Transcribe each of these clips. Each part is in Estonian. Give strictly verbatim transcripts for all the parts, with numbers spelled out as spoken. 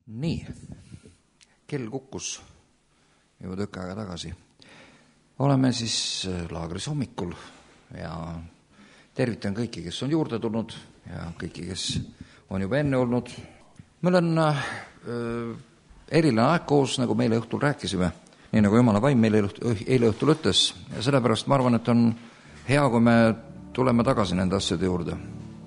Nii, kell kukkus juba tükk aega tagasi. Oleme siis laagris hommikul ja tervitan kõiki, kes on juurde tulnud ja kõiki, kes on juba enne olnud. Meil on äh, eriline aeg koos, nagu meile õhtul rääkisime, nii nagu Jumala vaim meile eile õhtul ütles. Ja sellepärast ma arvan, et on hea, kui me tuleme tagasi nende asjade juurde.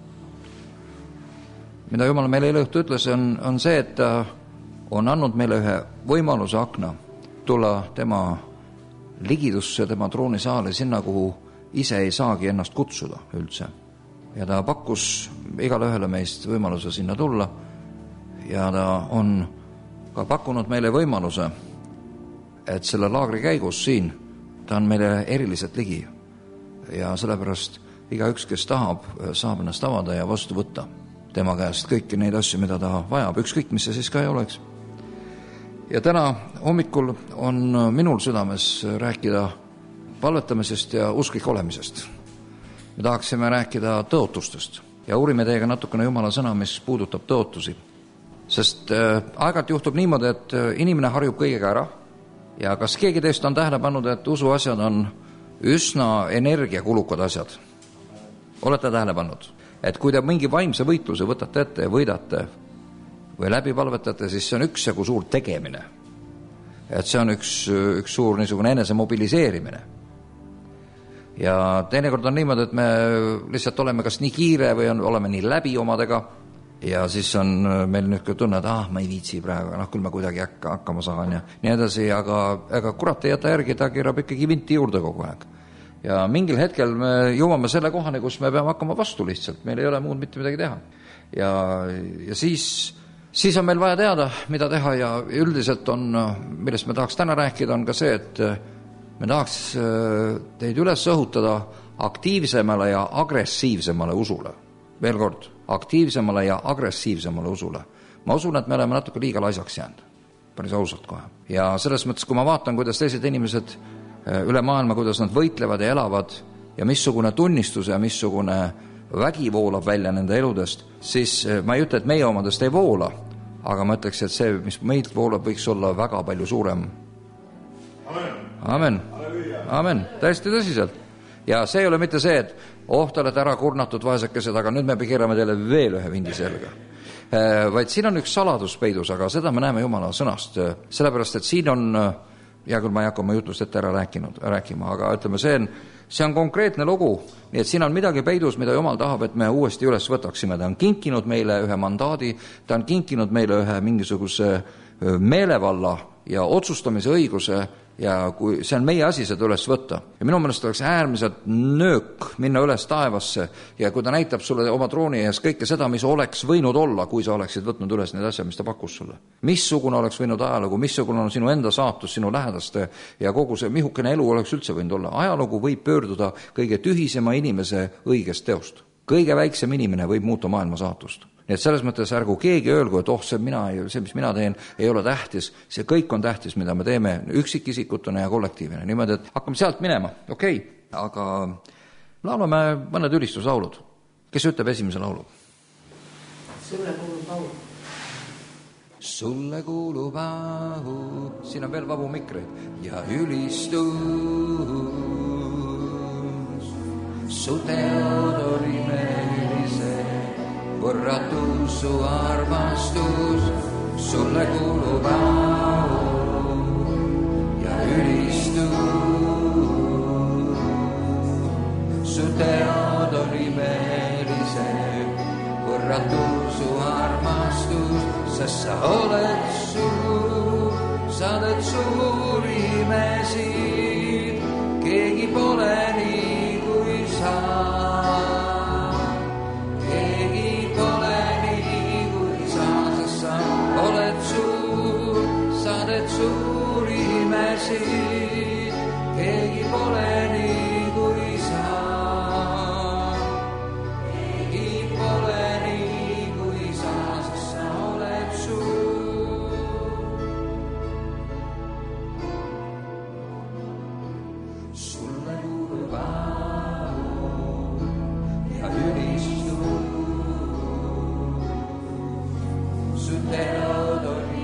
Mida Jumal meile eile õhtu ütles, on, on see, et ta on andnud meile ühe võimaluse akna tulla tema ligidusse, tema troonisaali, sinna, kuhu ise ei saagi ennast kutsuda üldse. Ja ta pakkus igale ühele meist võimaluse sinna tulla ja ta on ka pakkunud meile võimaluse, et selle laagri käigus siin ta on meile eriliselt ligi. Ja sellepärast igaüks, kes tahab, saab ennast avada ja vastu võtta tema käest kõiki neid asju, mida ta vajab, ükskõik, mis see siis ka ei oleks. Ja täna hommikul on minul südames rääkida palvetamisest ja usklik olemisest. Me tahaksime rääkida tõotustest ja uurime teiega natukene Jumala sõna, mis puudutab tõotusi. Sest äh, aegalt juhtub niimoodi, et inimene harjub kõigega ära ja kas keegi teist on tähele pannud, et usuasjad on üsna energiakulukad asjad? Olete tähele pannud? Et kui te mingi vaimse võitluse võtate ette ja võidate või läbi palvetate, siis see on üks jagu suur tegemine. Et see on üks, üks suur niisugune enese mobiliseerimine. Ja teinekord on niimoodi, et me lihtsalt oleme kas nii kiire või on, oleme nii läbi omadega ja siis on meil nüüd tunne, et ah, ma ei viitsi praegu, noh, küll ma kuidagi hakka, hakkama saan ja nii edasi, aga, aga kurat ei jäta järgi, ta kirab ikkagi vinti juurde kogu aeg. Ja mingil hetkel me jõuame selle kohani, kus me peame hakkama vastu lihtsalt. Meil ei ole muud mitte midagi teha. Ja, ja siis, siis on meil vaja teada, mida teha ja üldiselt on, millest me tahaks täna rääkida, on ka see, et me tahaks teid üles õhutada aktiivsemale ja agressiivsemale usule. Veel kord, aktiivsemale ja agressiivsemale usule. Ma usun, et me oleme natuke liiga laisaks jäänud. Päris ausalt kohe. Ja selles mõttes, kui ma vaatan, kuidas teised inimesed üle maailma, kuidas nad võitlevad ja elavad ja missugune tunnistus ja missugune vägi voolab välja nende eludest, siis ma ei ütle, et meie omadest ei voola, aga ma ütleks, et see, mis meilt voolab, võiks olla väga palju suurem. Amen. Amen. Amen. Täiesti tõsiselt. Ja see ei ole mitte see, et oh, te olete ära kurnatud vaesekesed, aga nüüd me keerame teile veel ühe vindi selga. Vaid siin on üks saladus peidus, aga seda me näeme Jumala sõnast. Sellepärast, et siin on ja küll ma ei hakka oma jutust ette ära rääkinud, rääkima, aga ütleme, see on, see on konkreetne lugu, nii et siin on midagi peidus, mida Jumal tahab, et me uuesti üles võtaksime. Ta on kinkinud meile ühe mandaadi, ta on kinkinud meile ühe mingisuguse meelevalla ja otsustamise õiguse ja kui see on meie asi seda üles võtta. Ja minu meelest oleks äärmiselt nöök minna üles taevasse ja kui ta näitab sulle oma trooni ees kõike seda, mis oleks võinud olla, kui sa oleksid võtnud üles need asja, mis ta pakkus sulle. Missugune oleks võinud ajalugu, missugune on sinu enda saatus, sinu lähedaste ja kogu see mihukene elu oleks üldse võinud olla. Ajalugu võib pöörduda kõige tühisema inimese õigest teost. Kõige väiksem inimene võib muuta maailma saatust. Nii et selles mõttes ärgu keegi öelgu, et oh, see, mina, see, mis mina teen, ei ole tähtis. See kõik on tähtis, mida me teeme üksikisikutena ja kollektiivina. Niimoodi, et hakkame sealt minema. Okei, okay. Aga laulame mõned ülistuslaulud. Kes ütleb esimese laulu? Sulle kuulub au. Sulle kuulub au. Siin on veel vabu mikreid. Ja ülistus su teodori meelise võrratus su armastus, sulle kuulub au ja ülistus. Su teod oli meelise, võrratus su armastus, sest sa oled suur, sa oled suur imesid, keegi pole nii kui sa. Suur imesid, keegi pole nii kui sa. Keegi pole nii kui sa, sest sa oled suur. Sulle kuulub au ja ülistus. Su teod oli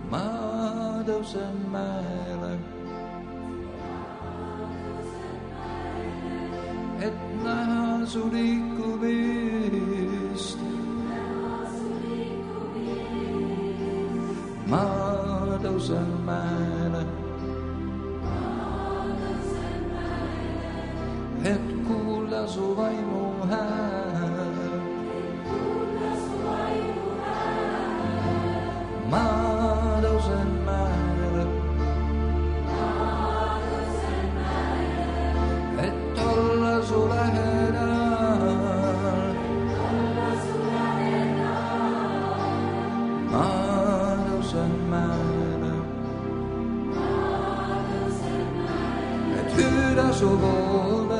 ma tõusen mäele, et näha su liikumist. Ma tõusen mäele, et kuulda su vaimu hääl. Ma tõusen mäele, et olla su lähedal. Ma tõusen mäele, et hüüda su poole.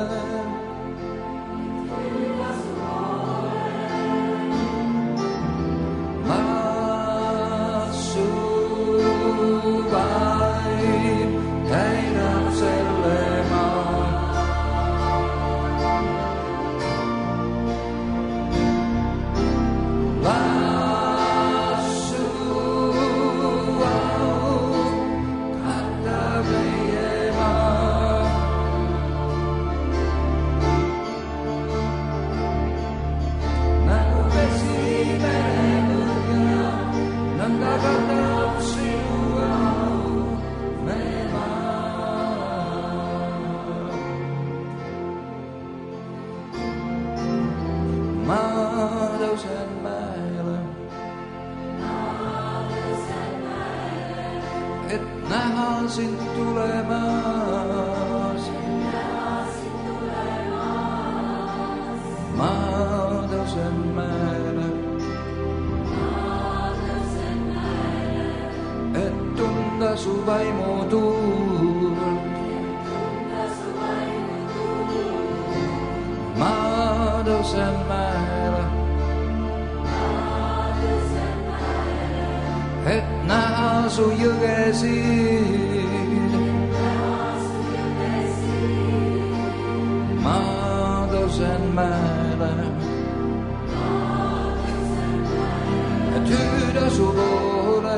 Ma su vaim täidab selle maa. Ma tõusen mäele, et näha sind tulemas. Ma tõusen mäele, et tunda su vaimu tuult. Ma tõusen mäele, et näha su jõgesid. Ma tõusen mäele, et hüüda su poole.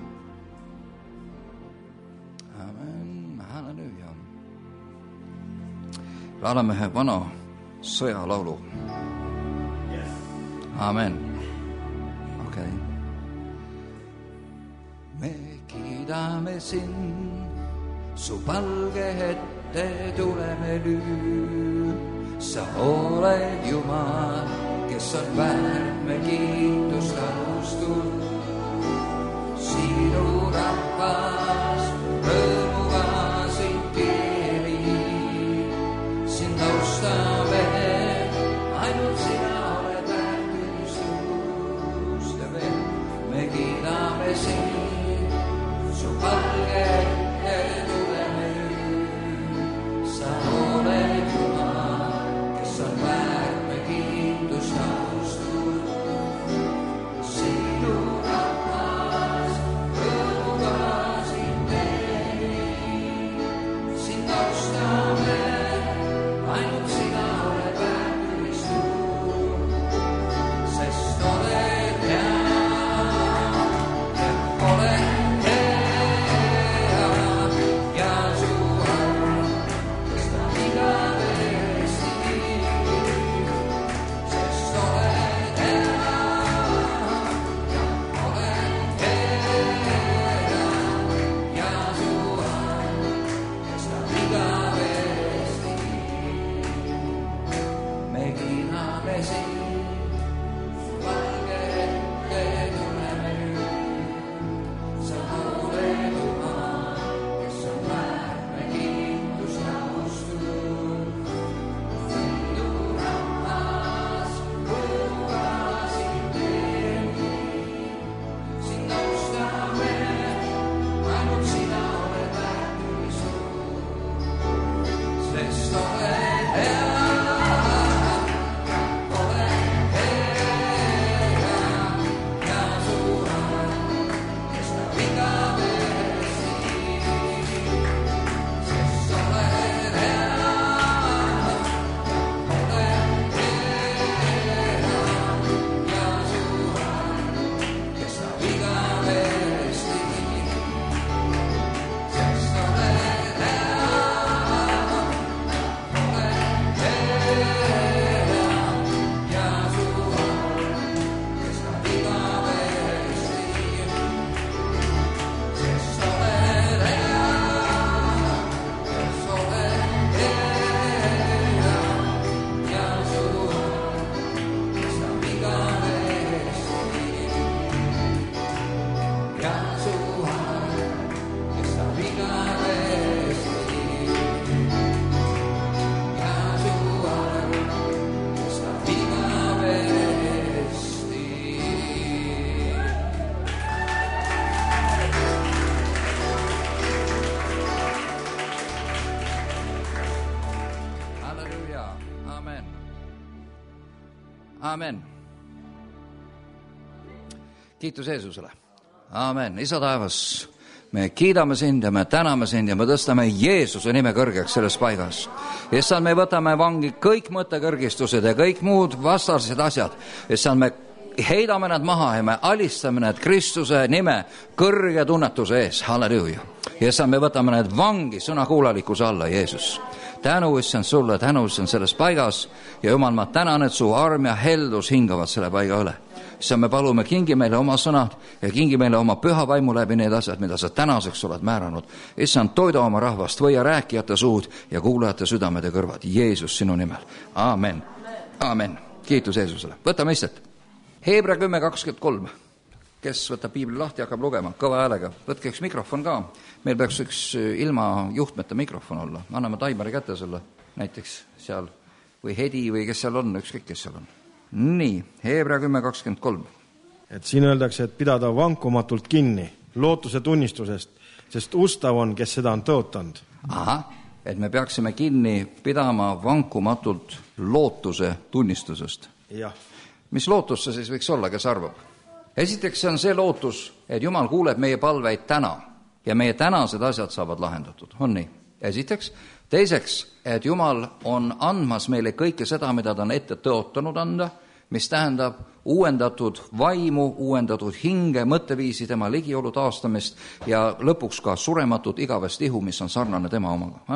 Amen. Halleluja. laulame ühe vana sõjalaulu. Amen. Okei. Okay. Me kiidame sind, su palge ette tuleme nüüd. Sa oled Jumal, kes on väärt me kiitust austud. Sinu rahvas rõõmuga sind keeli. Sind austame, ainult sina oled väärt ülistust. Ja veel me kiidame sind, su palge ette tuleme nüüd. Sa oled Jumal, kes on väärt me kiitust austud. Sinu rahvas rõõmuga sind teeni. Sind austame, ainult sina oled väärt ülistust. Sest oled hea ja oled hea ja su arm kestab igavesti. Sest oled hea ja oled hea ja su arm kestab igavesti. Me kiidame sind, su palge ette tuleme nüüd. Sa oled Jumal, kes on väärt me kiitust ja austud. Sinu rahvas rõõmuga sind teeni. Sind austame, ainult sina oled väärt ülistust. Sest oled hea ja oled hea ja su arm kestab igavesti. Sest oled hea ja oled hea ja su arm kestab igavesti. Sest oled hea ja oled hea ja su arm kestab igavesti. Sest oled hea, kes oled hea ja su arm kestab igavesti. Ja su arm kestab igavesti. Ja su arm kestab igavesti. Halleluja, amen. Amen. Kiitus Jeesusele. Amen. Isa taevas, me kiidame sind ja me täname sind ja me tõstame Jeesuse nime kõrgeks selles paigas. Issand, me võtame vangi kõik mõttekõrgistused ja kõik muud vastased asjad. Issand, me heidame nad maha ja me alistame need Kristuse nime kõrge tunnetuse ees. Halleluja. Issand, me võtame need vangi sõnakuulalikkuse alla, Jeesus. Tänu, issand sulle, tänu, issand selles paigas ja Jumal, ma tänan, et su arm ja heldus hingavad selle paiga üle. Issand, me palume, kingi meile oma sõnad ja kingi meile oma püha vaimu läbi need asjad, mida sa tänaseks oled määranud. Issand, toida oma rahvast, võia rääkijate suud ja kuulajate südamed ja kõrvad. Jeesus sinu nimel. Amen. Amen. Kiitus Jeesusele. Võtame istet. Heebra kümme kakskümmend kolm. Kes võtab piibli lahti ja hakkab lugema kõva häälega. Võtke üks mikrofon ka. Meil peaks üks ilma juhtmeta mikrofon olla. Anname Taimari kätte selle näiteks seal või Hedi või kes seal on, ükskõik kes seal on. Nii, Heebra kümme kakskümmend kolm. Et siin öeldakse, et pidada vankumatult kinni lootuse tunnistusest, sest ustav on, kes seda on tõotanud. Aha, et me peaksime kinni pidama vankumatult lootuse tunnistusest. Jah. Mis lootus see siis võiks olla, kes arvab? Esiteks see on see lootus, et Jumal kuuleb meie palveid täna ja meie tänased asjad saavad lahendatud. On nii? Esiteks. Teiseks, et Jumal on andmas meile kõike seda, mida ta on ette tõotanud anda, mis tähendab uuendatud vaimu, uuendatud hinge, mõtteviisi, tema ligiolu taastamist ja lõpuks ka surematut igavest ihu, mis on sarnane tema omaga. Amen.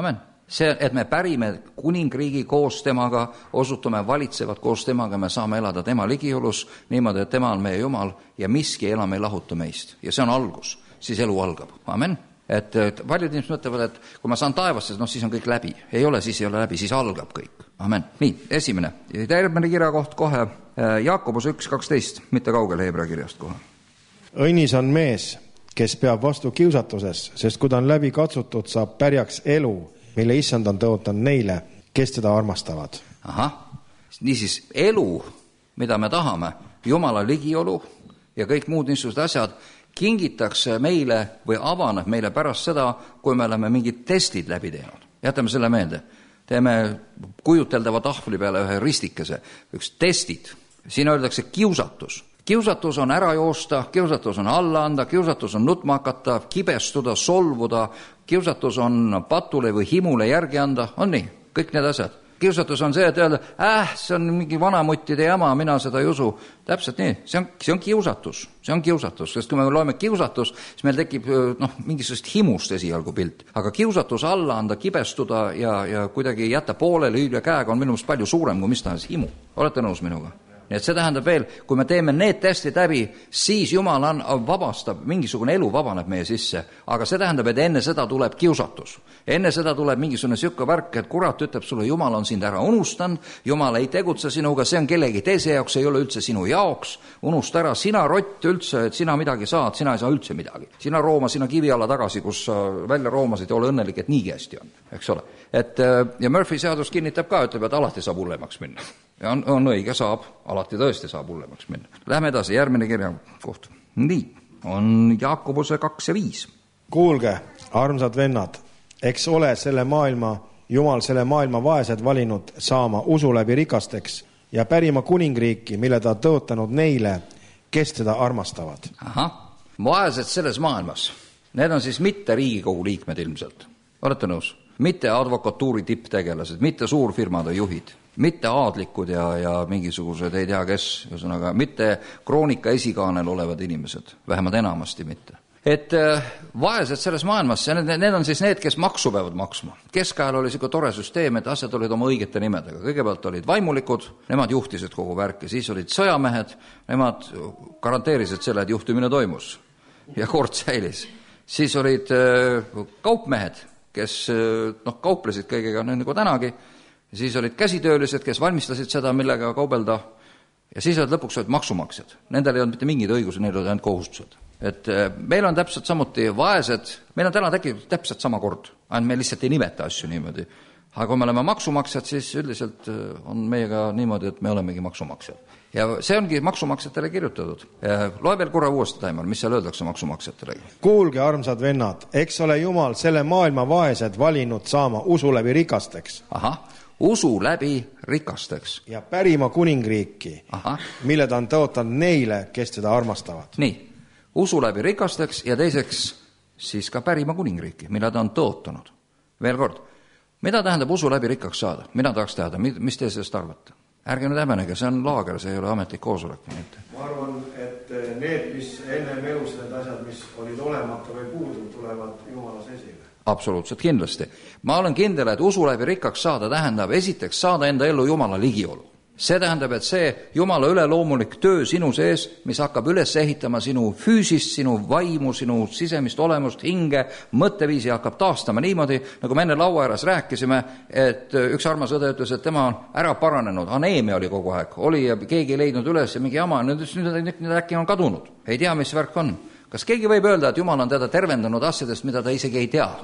see, et me pärime kuningriigi koos temaga, osutume valitsevad koos temaga, me saame elada tema ligiolus niimoodi, et tema on meie Jumal ja miski enam ei lahuta meist. Ja see on algus, siis elu algab. Amen. Et, et paljud inimesed mõtlevad, et kui ma saan taevasse, noh, siis on kõik läbi. Ei ole, siis ei ole läbi, siis algab kõik. Amen. Nii, esimene. Järgmine kirja koht kohe Jaakobus üks kaksteist, mitte kaugel Heebrea kirjast kohe. Õnnis on mees, kes peab vastu kiusatuses, sest kui ta on läbi katsutud, saab pärjaks elu, mille issand on tõotanud neile, kes teda armastavad. Aha. Niisiis, elu, mida me tahame, Jumala ligiolu ja kõik muud niisugused asjad, kingitakse meile või avaneb meile pärast seda, kui me oleme mingid testid läbi teinud. Jätame selle meelde. Teeme kujuteldava tahvli peale ühe ristikese, üks testid. Siin öeldakse kiusatus. Kiusatus on ära joosta, kiusatus on alla anda, kiusatus on nutma hakata, kibestuda, solvuda, kiusatus on patule või himule järgi anda, on nii, kõik need asjad. Kiusatus on see, et öelda, äh, see on mingi vanamuttide jama, mina seda ei usu. Täpselt nii, see on, see on kiusatus, see on kiusatus, sest kui me loeme kiusatus, siis meil tekib noh, mingisugust himust esialgu pilt. Aga kiusatus alla anda, kibestuda ja, ja kuidagi jätta poolele hüüdle käega on minu meelest palju suurem kui mis tahes himu. Olete nõus minuga? Nii et see tähendab veel, kui me teeme need testid läbi, siis Jumal on, vabastab, mingisugune elu vabaneb meie sisse. Aga see tähendab, et enne seda tuleb kiusatus. Enne seda tuleb mingisugune sükka värk, et kurat ütleb sulle, Jumal on sind ära unustanud, Jumal ei tegutse sinuga, see on kellegi teise jaoks, ei ole üldse sinu jaoks. Unusta ära, sina rott üldse, et sina midagi saad, sina ei saa üldse midagi. Sina rooma, sina kivi alla tagasi, kus sa välja roomasid ja ole õnnelik, et niigi hästi on. Eks ole? Et, ja Murphy seadus kinnitab ka, ütleb, et alati saab hullemaks minna. Ja on, on õige, saab, alati tõesti saab hullemaks minna. Lähme edasi, järgmine kirja koht. Nii, on Jaakobuse kaks ja viis. Kuulge, armsad vennad, eks ole selle maailma, Jumal selle maailma vaesed valinud saama usu läbi rikasteks ja pärima kuningriiki, mille ta tõotanud neile, kes teda armastavad. Aha, vaesed selles maailmas. Need on siis mitte Riigikogu liikmed ilmselt. Olete nõus? Mitte advokatuuri tipptegelased, mitte suurfirmade juhid, mitte aadlikud ja, ja mingisugused ei tea kes, ühesõnaga, mitte kroonika esikaanel olevad inimesed, vähemalt enamasti mitte. Et vaesed selles maailmas, need, need on siis need, kes maksu peavad maksma. Keskajal oli selline tore süsteem, et asjad olid oma õigete nimedega. Kõigepealt olid vaimulikud, nemad juhtisid kogu värki, siis olid sõjamehed, nemad garanteerisid selle, et juhtimine toimus ja kord säilis. Siis olid kaupmehed, kes noh, kauplesid kõigega nagu tänagi, ja siis olid käsitöölised, kes valmistasid seda, millega kaubelda, ja siis olid lõpuks olid maksumaksjad. Nendel ei olnud mitte mingid õigused, neil olid ainult kohustused. Et meil on täpselt samuti vaesed, meil on täna tekkinud täpselt sama kord, ainult me lihtsalt ei nimeta asju niimoodi. Aga kui me oleme maksumaksjad, siis üldiselt on meiega niimoodi, et me olemegi maksumaksjad. Ja see ongi maksumaksjatele kirjutatud. Loe veel korra uuesti Taimar, mis seal öeldakse maksumaksjatele. Kuulge, armsad vennad, eks ole Jumal selle maailma vaesed valinud saama usu läbi rikasteks. Aha, usu läbi rikasteks. Ja pärima kuningriiki, Aha. mille ta on tõotanud neile, kes teda armastavad. Nii, usu läbi rikasteks ja teiseks siis ka pärima kuningriiki, mille ta on tõotanud. Veel kord, mida tähendab usu läbi rikkaks saada? Mina tahaks teada, mis te sellest arvate? Ärge nüüd häbenege, see on laager, see ei ole ametlik koosolek. Ma arvan, et need, mis enne elus, need asjad, mis olid olemata või puudu, tulevad Jumalas esile. Absoluutselt kindlasti. Ma olen kindel, et usu läbi rikkaks saada tähendab esiteks saada enda ellu Jumala ligiolu. See tähendab, et see Jumala üleloomulik töö sinu sees, mis hakkab üles ehitama sinu füüsist, sinu vaimu, sinu sisemist olemust, hinge, mõtteviisi hakkab taastama niimoodi, nagu me enne laua ääres rääkisime, et üks armas õde ütles, et tema on ära paranenud, aneemia oli kogu aeg, oli ja keegi ei leidnud üles ja mingi jama, nüüd, nüüd, nüüd äkki on kadunud. Ei tea, mis värk on. Kas keegi võib öelda, et Jumal on teda tervendanud asjadest, mida ta isegi ei tea?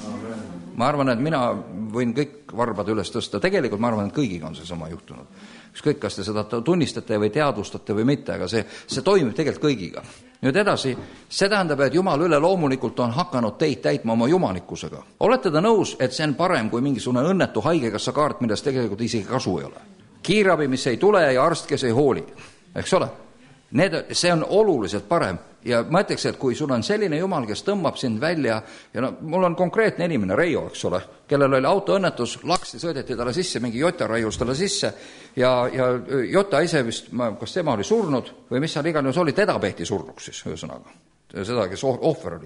Ma arvan, et mina võin kõik varbad üles tõsta. Tegelikult ma arvan, et kõigiga on see sama juhtunud. Ükskõik, kas te seda tunnistate või teadvustate või mitte, aga see, see toimib tegelikult kõigiga. Nüüd edasi, see tähendab, et Jumal üle loomulikult on hakanud teid täitma oma jumalikkusega. Olete te nõus, et see on parem kui mingisugune õnnetu haigekassa kaart, millest tegelikult isegi kasu ei ole? Kiirabi, mis ei tule ja arst, kes ei hooli. Eks ole? Need, see on oluliselt parem. Ja ma ütleks, et kui sul on selline Jumal, kes tõmbab sind välja, ja no, mul on konkreetne inimene, Reijo, eks ole, kellel oli autoõnnetus, laksti sõideti talle sisse, mingi Jota raius talle sisse, ja, ja Jota ise vist, kas tema oli surnud, või mis seal igal juhul oli, teda peeti surnuks siis, ühesõnaga, seda, kes ohver oli.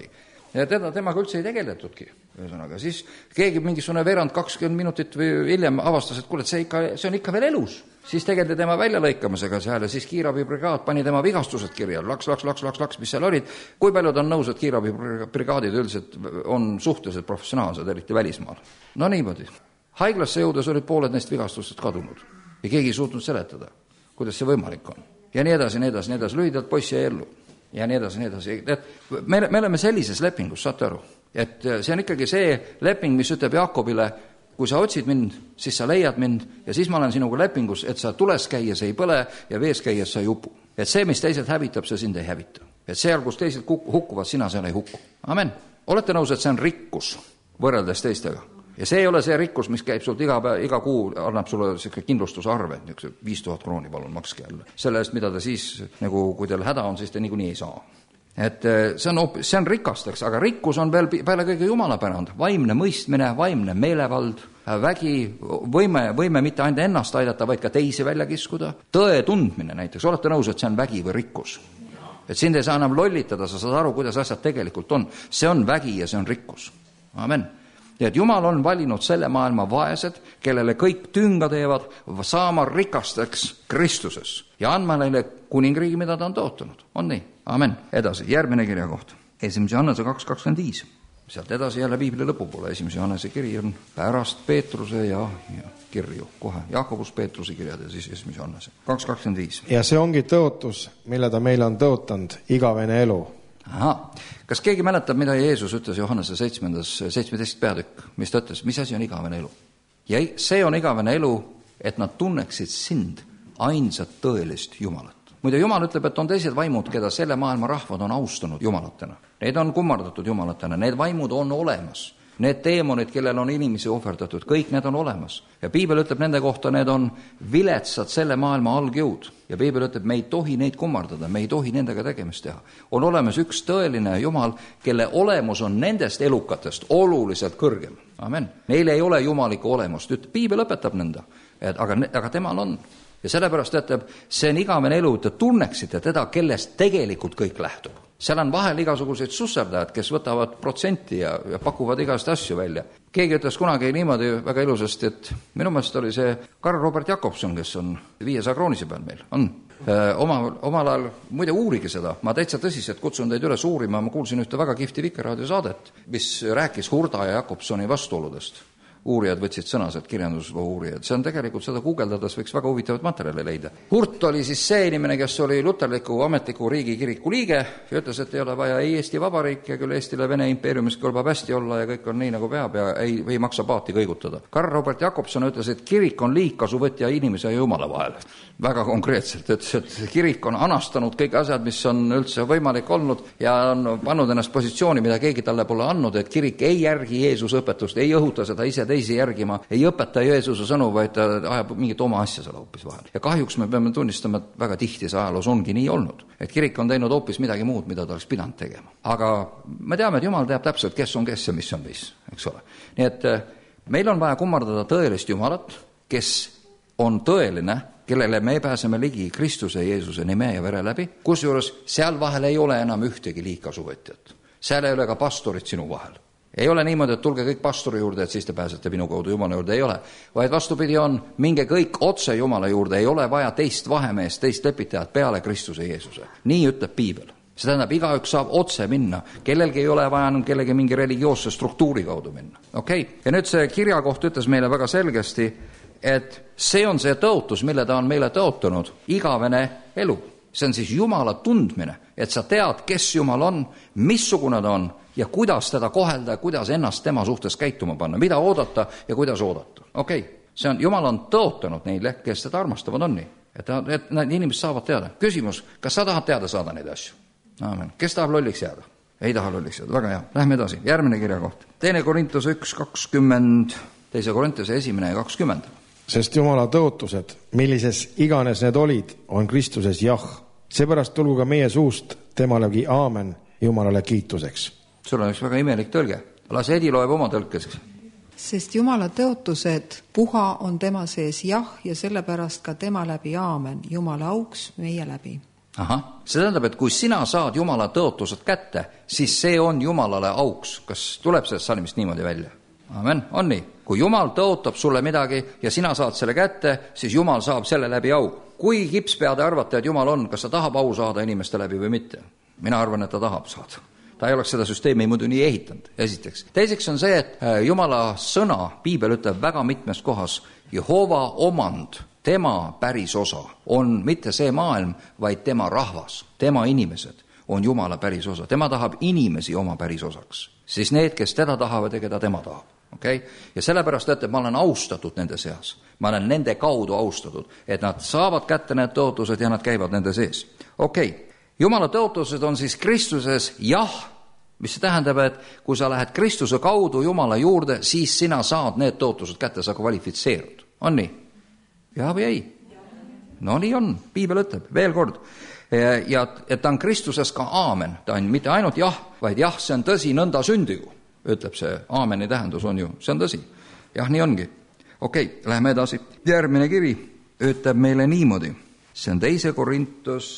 ja teda, temaga üldse ei tegeletudki. Ühesõnaga, siis keegi mingisugune veerand kakskümmend minutit või hiljem avastas, et kuule, et see, ikka, see on ikka veel elus. Siis tegeldi tema väljalõikamisega seal ja siis kiirabibrigaad pani tema vigastused kirja. Laks, laks, laks, laks, laks, mis seal olid. Kui paljud on nõus, et kiirabibrigaadid üldiselt on suhteliselt professionaalsed, eriti välismaal? No niimoodi. Haiglasse jõudes olid pooled neist vigastused kadunud ja keegi ei suutnud seletada, kuidas see võimalik on. Ja nii edasi, nii edasi, nii edasi, lühidalt poiss jäi ellu. Ja nii edasi, nii edasi. Me, me oleme sellises lepingus, saate aru? Et see on ikkagi see leping, mis ütleb Jaakobile, kui sa otsid mind, siis sa leiad mind ja siis ma olen sinuga lepingus, et sa tules käies ei põle ja vees käies sa ei upu. Et see, mis teised hävitab, see sind ei hävita. Et seal, kus teised hukkuvad, sina seal ei hukku. Amen. Olete nõus, et see on rikkus võrreldes teistega. Ja see ei ole see rikkus, mis käib sult iga, päev, iga kuu, annab sulle kindlustusarve, viis tuhat krooni palun makske jälle. Selle eest, mida ta siis, nagu kui teil häda on, siis te niikuinii ei saa. Et see on, see on rikasteks, aga rikkus on veel peale kõige jumalapärand. Vaimne mõistmine, vaimne meelevald, vägi, võime, võime mitte ainult ennast aidata, vaid ka teisi välja kiskuda. Tõe tundmine näiteks, olete nõus, et see on vägi või rikkus? Et sind ei saa enam lollitada, sa saad aru, kuidas asjad tegelikult on. See on vägi ja see on rikkus. Amen. Ja et Jumal on valinud selle maailma vaesed, kellele kõik tünga teevad, saama rikasteks Kristuses ja andma neile kuningriigi, mida ta on tõotanud. On nii? Amen. Edasi, järgmine kirja koht. esimese Johannese kaks kakskümmend viis. Sealt edasi jälle Piibli lõpupoole. esimese Johannese kiri on pärast Peetruse ja, ja kirju. Kohe Jaakobus Peetruse kirjad ja siis esimese Johannese. kaks kakskümmend viis. Ja see ongi tõotus, mille ta meile on tõotanud, igavene elu. Aha. Kas keegi mäletab, mida Jeesus ütles Johannese seitsmeteist peatükk, mis ta ütles, mis asi on igavene elu? Ja see on igavene elu, et nad tunneksid sind, ainsat tõelist Jumalat. Muide, Jumal ütleb, et on teised vaimud, keda selle maailma rahvad on austanud jumalatena. Need on kummardatud jumalatena, need vaimud on olemas. Need teemonid, kellel on inimesi ohverdatud, kõik need on olemas. Ja Piibel ütleb nende kohta, need on viletsad selle maailma algjõud. Ja Piibel ütleb, me ei tohi neid kummardada, me ei tohi nendega tegemist teha. On olemas üks tõeline Jumal, kelle olemus on nendest elukatest oluliselt kõrgem. Amen. Neil ei ole jumalikku olemust. Piibel õpetab nõnda, et aga, aga temal on. Ja sellepärast ütleb, see on igavene elu, et te tunneksite teda, kellest tegelikult kõik lähtub. Seal on vahel igasuguseid susserdajad, kes võtavad protsenti ja, ja pakuvad igast asju välja. Keegi ütles kunagi niimoodi väga ilusasti, et minu meelest oli see Karl Robert Jakobson, kes on viiesaja kroonise peal meil. On. Oma, omal ajal, muide uurige seda, ma täitsa tõsiselt kutsun teid üles uurima, ma kuulsin ühte väga kihvti Vikerraadio saadet, mis rääkis Hurda ja Jakobsoni vastuoludest. Uurijad võtsid sõnaselt, kirjandusvoo uurijad. See on tegelikult seda guugeldades võiks väga huvitavat materjali leida. Hurt oli siis see inimene, kes oli luterliku ametliku riigi kiriku liige ja ütles, et ei ole vaja ei Eesti Vabariik ja küll Eestile Vene impeeriumis kõlbab hästi olla ja kõik on nii nagu peab ja ei, ei maksa paati kõigutada. Karl Robert Jakobson ütles, et kirik on liigkasuvõtja inimese ja Jumala vahel. Väga konkreetselt, ütles, et kirik on anastanud kõik asjad, mis on üldse võimalik olnud ja on pannud ennast positsiooni, mida keegi talle pole andnud, et kirik ei järgi Jeesuse õpetust, ei õhuta seda ise teisi järgima, ei õpeta Jeesuse sõnu, vaid ta ajab mingit oma asja seal hoopis vahel. Ja kahjuks me peame tunnistama, et väga tihti see ajaloos ongi nii olnud. Et kirik on teinud hoopis midagi muud, mida ta oleks pidanud tegema. Aga me teame, et Jumal teab täpselt, kes on kes ja mis on mis, eks ole. Nii et meil on vaja kummardada tõelist Jumalat, kes on tõeline, kellele me pääseme ligi Kristuse Jeesuse nime ja vere läbi, kusjuures seal vahel ei ole enam ühtegi liigkasuvõtjat. Seal ei ole ka pastorit sinu vahel. Ei ole niimoodi, et tulge kõik pastori juurde, et siis te pääsete minu kaudu Jumala juurde, ei ole. Vaid vastupidi on, minge kõik otse Jumala juurde, ei ole vaja teist vahemeest, teist lepitajat peale Kristuse Jeesuse. Nii ütleb Piibel. See tähendab, igaüks saab otse minna, kellelgi ei ole vaja kellegi mingi religioosse struktuuri kaudu minna. Okei? Okay? Ja nüüd see kirja koht ütles meile väga selgesti, et see on see tõotus, mille ta on meile tõotanud, igavene elu. See on siis Jumala tundmine, et sa tead, kes Jumal on, missugune ta on ja kuidas teda kohelda ja kuidas ennast tema suhtes käituma panna, mida oodata ja kuidas oodata. Okei, okay. See on, Jumal on tõotanud neile, kes teda armastavad on nii, et, et need inimesed saavad teada. Küsimus, kas sa tahad teada saada neid asju? Aamen. Kes tahab lolliks jääda? Ei taha lolliks jääda, väga hea. Lähme edasi, järgmine kirja koht. Teine Korintuse üks kakskümmend, teise Korintuse esimene ja kakskümmend. Sest Jumala tõotused, millises iganes need olid, on Kristuses jah. Seepärast tulgu ka meie suust temalegi aamen Jumalale kiituseks. Sul on üks väga imelik tõlge. Lase Edi loeb oma tõlkes. Sest Jumala tõotused, puha on tema sees jah ja sellepärast ka tema läbi aamen, Jumala auks meie läbi. Ahah, see tähendab, et kui sina saad Jumala tõotused kätte, siis see on Jumalale auks. Kas tuleb sellest salmist niimoodi välja? Amen, on nii. Kui Jumal tõotab sulle midagi ja sina saad selle kätte, siis Jumal saab selle läbi au. Kui kipspeade arvata, et Jumal on, kas ta tahab au saada inimeste läbi või mitte? Mina arvan, et ta tahab saada. Ta ei oleks seda süsteemi muidu nii ehitanud, esiteks. Teiseks on see, et Jumala sõna, Piibel ütleb väga mitmes kohas, Jehova omand, tema päris osa on mitte see maailm, vaid tema rahvas, tema inimesed on Jumala päris osa. Tema tahab inimesi oma päris osaks. Siis need, kes teda tahavad ja keda tema tahab. Okay? Ja sellepärast, et ma olen austatud nende seas. Ma olen nende kaudu austatud, et nad saavad kätte need tõotused ja nad käivad nende sees. Okei, okay. Jumala tõotused on siis Kristuses jah, mis see tähendab, et kui sa lähed Kristuse kaudu Jumala juurde, siis sina saad need tõotused kätte, sa kvalifitseerud. On nii? Ja või ei? No nii on, Piibel ütleb, veel kord. Ja et ta on Kristuses ka aamen, ta on mitte ainult jah, vaid jah, see on tõsi, nõnda sündigu, ütleb see aameni tähendus on ju, see on tõsi. Jah, nii ongi. Okei, okay, läheme edasi. Järgmine kiri ütleb meile niimoodi. See on teise Korintos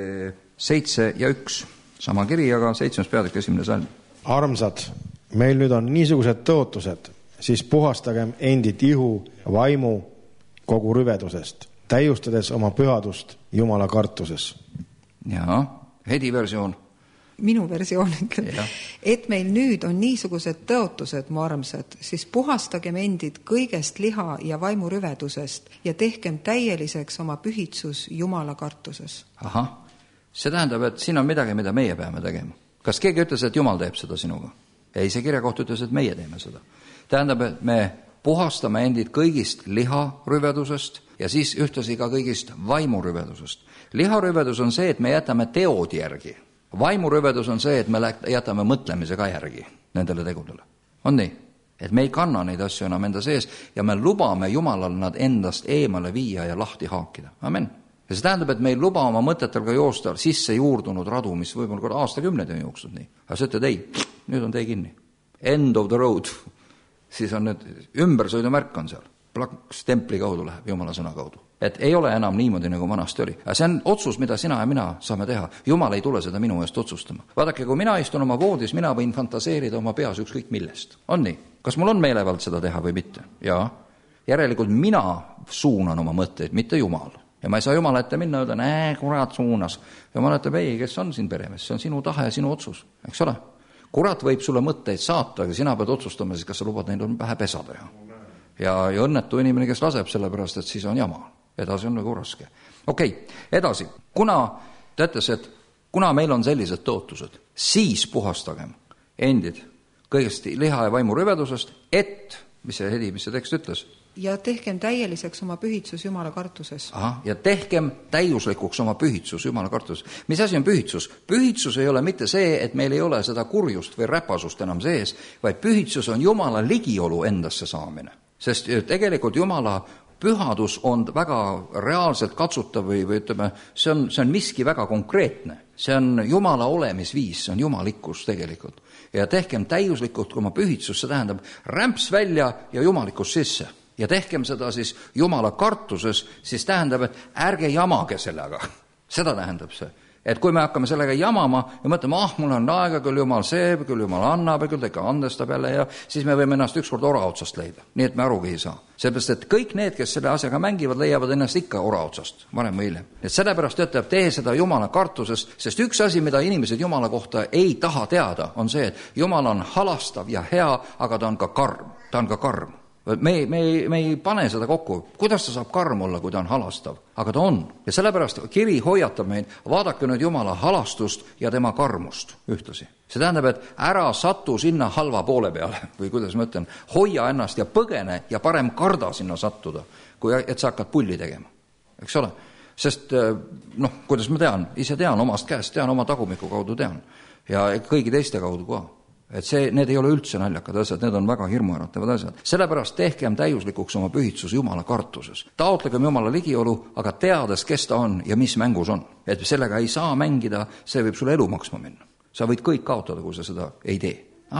seitse ja üks. Sama kiri, aga seitsmes peatükk esimene salm. Armsad, meil nüüd on niisugused tõotused, siis puhastagem endid ihu, vaimu kogu rüvedusest, täiustades oma pühadust Jumala kartuses. Jaa, Hedi versioon. Minu versioon ütleb, et meil nüüd on niisugused tõotused, mu armsad, siis puhastagem endid kõigest liha ja vaimu rüvedusest ja tehkem täieliseks oma pühitsus Jumala kartuses. Ahah, see tähendab, et siin on midagi, mida meie peame tegema. Kas keegi ütles, et Jumal teeb seda sinuga? Ei, see kirjakoht ütles, et meie teeme seda. Tähendab, et me puhastame endid kõigist liharüvedusest ja siis ühtlasi ka kõigist vaimurüvedusest. Liharüvedus on see, et me jätame teod järgi. Vaimurüvedus on see, et me jätame mõtlemise ka järgi nendele tegudele. On nii? Et me ei kanna neid asju enam enda sees ja me lubame Jumalal nad endast eemale viia ja lahti haakida. Amen. Ja see tähendab, et me ei luba oma mõtetel ka joosta sisse juurdunud radu, mis võib-olla aastakümneid on jooksnud nii. Aga sa ütled, ei, nüüd on tee kinni. End of the road. Siis on nüüd ümbersõidumärk on seal. Plaks templi kaudu läheb, Jumala sõna kaudu. Et ei ole enam niimoodi, nagu vanasti oli. Aga see on otsus, mida sina ja mina saame teha. Jumal ei tule seda minu eest otsustama. Vaadake, kui mina istun oma voodis, mina võin fantaseerida oma peas ükskõik millest. On nii? Kas mul on meelevald seda teha või mitte? Jaa. Järelikult mina suunan oma mõtteid, mitte Jumal. Ja ma ei saa Jumala ette minna ja öelda, näe, kurat suunas. Jumal ütleb, ei, kes on siin peremees? See on sinu tahe ja sinu otsus. Eks ole? Kurat võib sulle mõtteid saata, aga sina pead otsustama, siis kas sa lubad neid on vähe pesada. Ja, ja, ja õnnetu inimene, kes laseb sellepärast, et siis on jama. Edasi on nagu raske. Okei, edasi. Kuna ta ütles, et kuna meil on sellised tõotused, siis puhastagem endid kõigest liha ja vaimu rüvedusest, et, mis see Hedi, mis see tekst ütles? Ja tehkem täieliseks oma pühitsus Jumala kartuses. Aha, ja tehkem täiuslikuks oma pühitsus Jumala kartuses. Mis asi on pühitsus? Pühitsus ei ole mitte see, et meil ei ole seda kurjust või räpasust enam sees, vaid pühitsus on Jumala ligiolu endasse saamine. Sest tegelikult Jumala pühadus on väga reaalselt katsutav või, või ütleme, see on, see on miski väga konkreetne. See on Jumala olemisviis, see on jumalikkus tegelikult. Ja tehkem täiuslikult oma pühitsus, see tähendab rämps välja ja jumalikkus sisse. Ja tehkem seda siis Jumala kartuses, siis tähendab, et ärge jamage sellega. Seda tähendab see. Et kui me hakkame sellega jamama ja mõtleme, ah, mul on aega, küll Jumal seeb, küll Jumal annab ja küll ta ikka andestab jälle ja siis me võime ennast ükskord ora otsast leida. Nii et me arugi ei saa. Seepärast, et kõik need, kes selle asjaga mängivad, leiavad ennast ikka ora otsast, varem või hiljem. Et sellepärast ütleb, tee seda Jumala kartuses, sest üks asi, mida inimesed Jumala kohta ei taha teada, on see, et Jumal on halastav ja hea, aga ta on ka karm. Ta on ka karm. Me, me, me ei pane seda kokku. Kuidas ta saab karm olla, kui ta on halastav? Aga ta on. Ja sellepärast kiri hoiatab meid, vaadake nüüd Jumala halastust ja tema karmust ühtlasi. See tähendab, et ära satu sinna halva poole peale, või kuidas ma ütlen, hoia ennast ja põgene ja parem karda sinna sattuda, kui et sa hakkad pulli tegema. Eks ole? Sest, noh, kuidas ma tean, ise tean omast käest, tean oma tagumiku kaudu tean ja kõigi teiste kaudu ka. Et see, need ei ole üldse naljakad asjad, need on väga hirmuäratavad asjad. Sellepärast tehkem täiuslikuks oma pühitsus Jumala kartuses. Taotlegem Jumala ligiolu, aga teades, kes ta on ja mis mängus on. Et sellega ei saa mängida, see võib sulle elu maksma minna. Sa võid kõik kaotada, kui sa seda ei tee. Amen.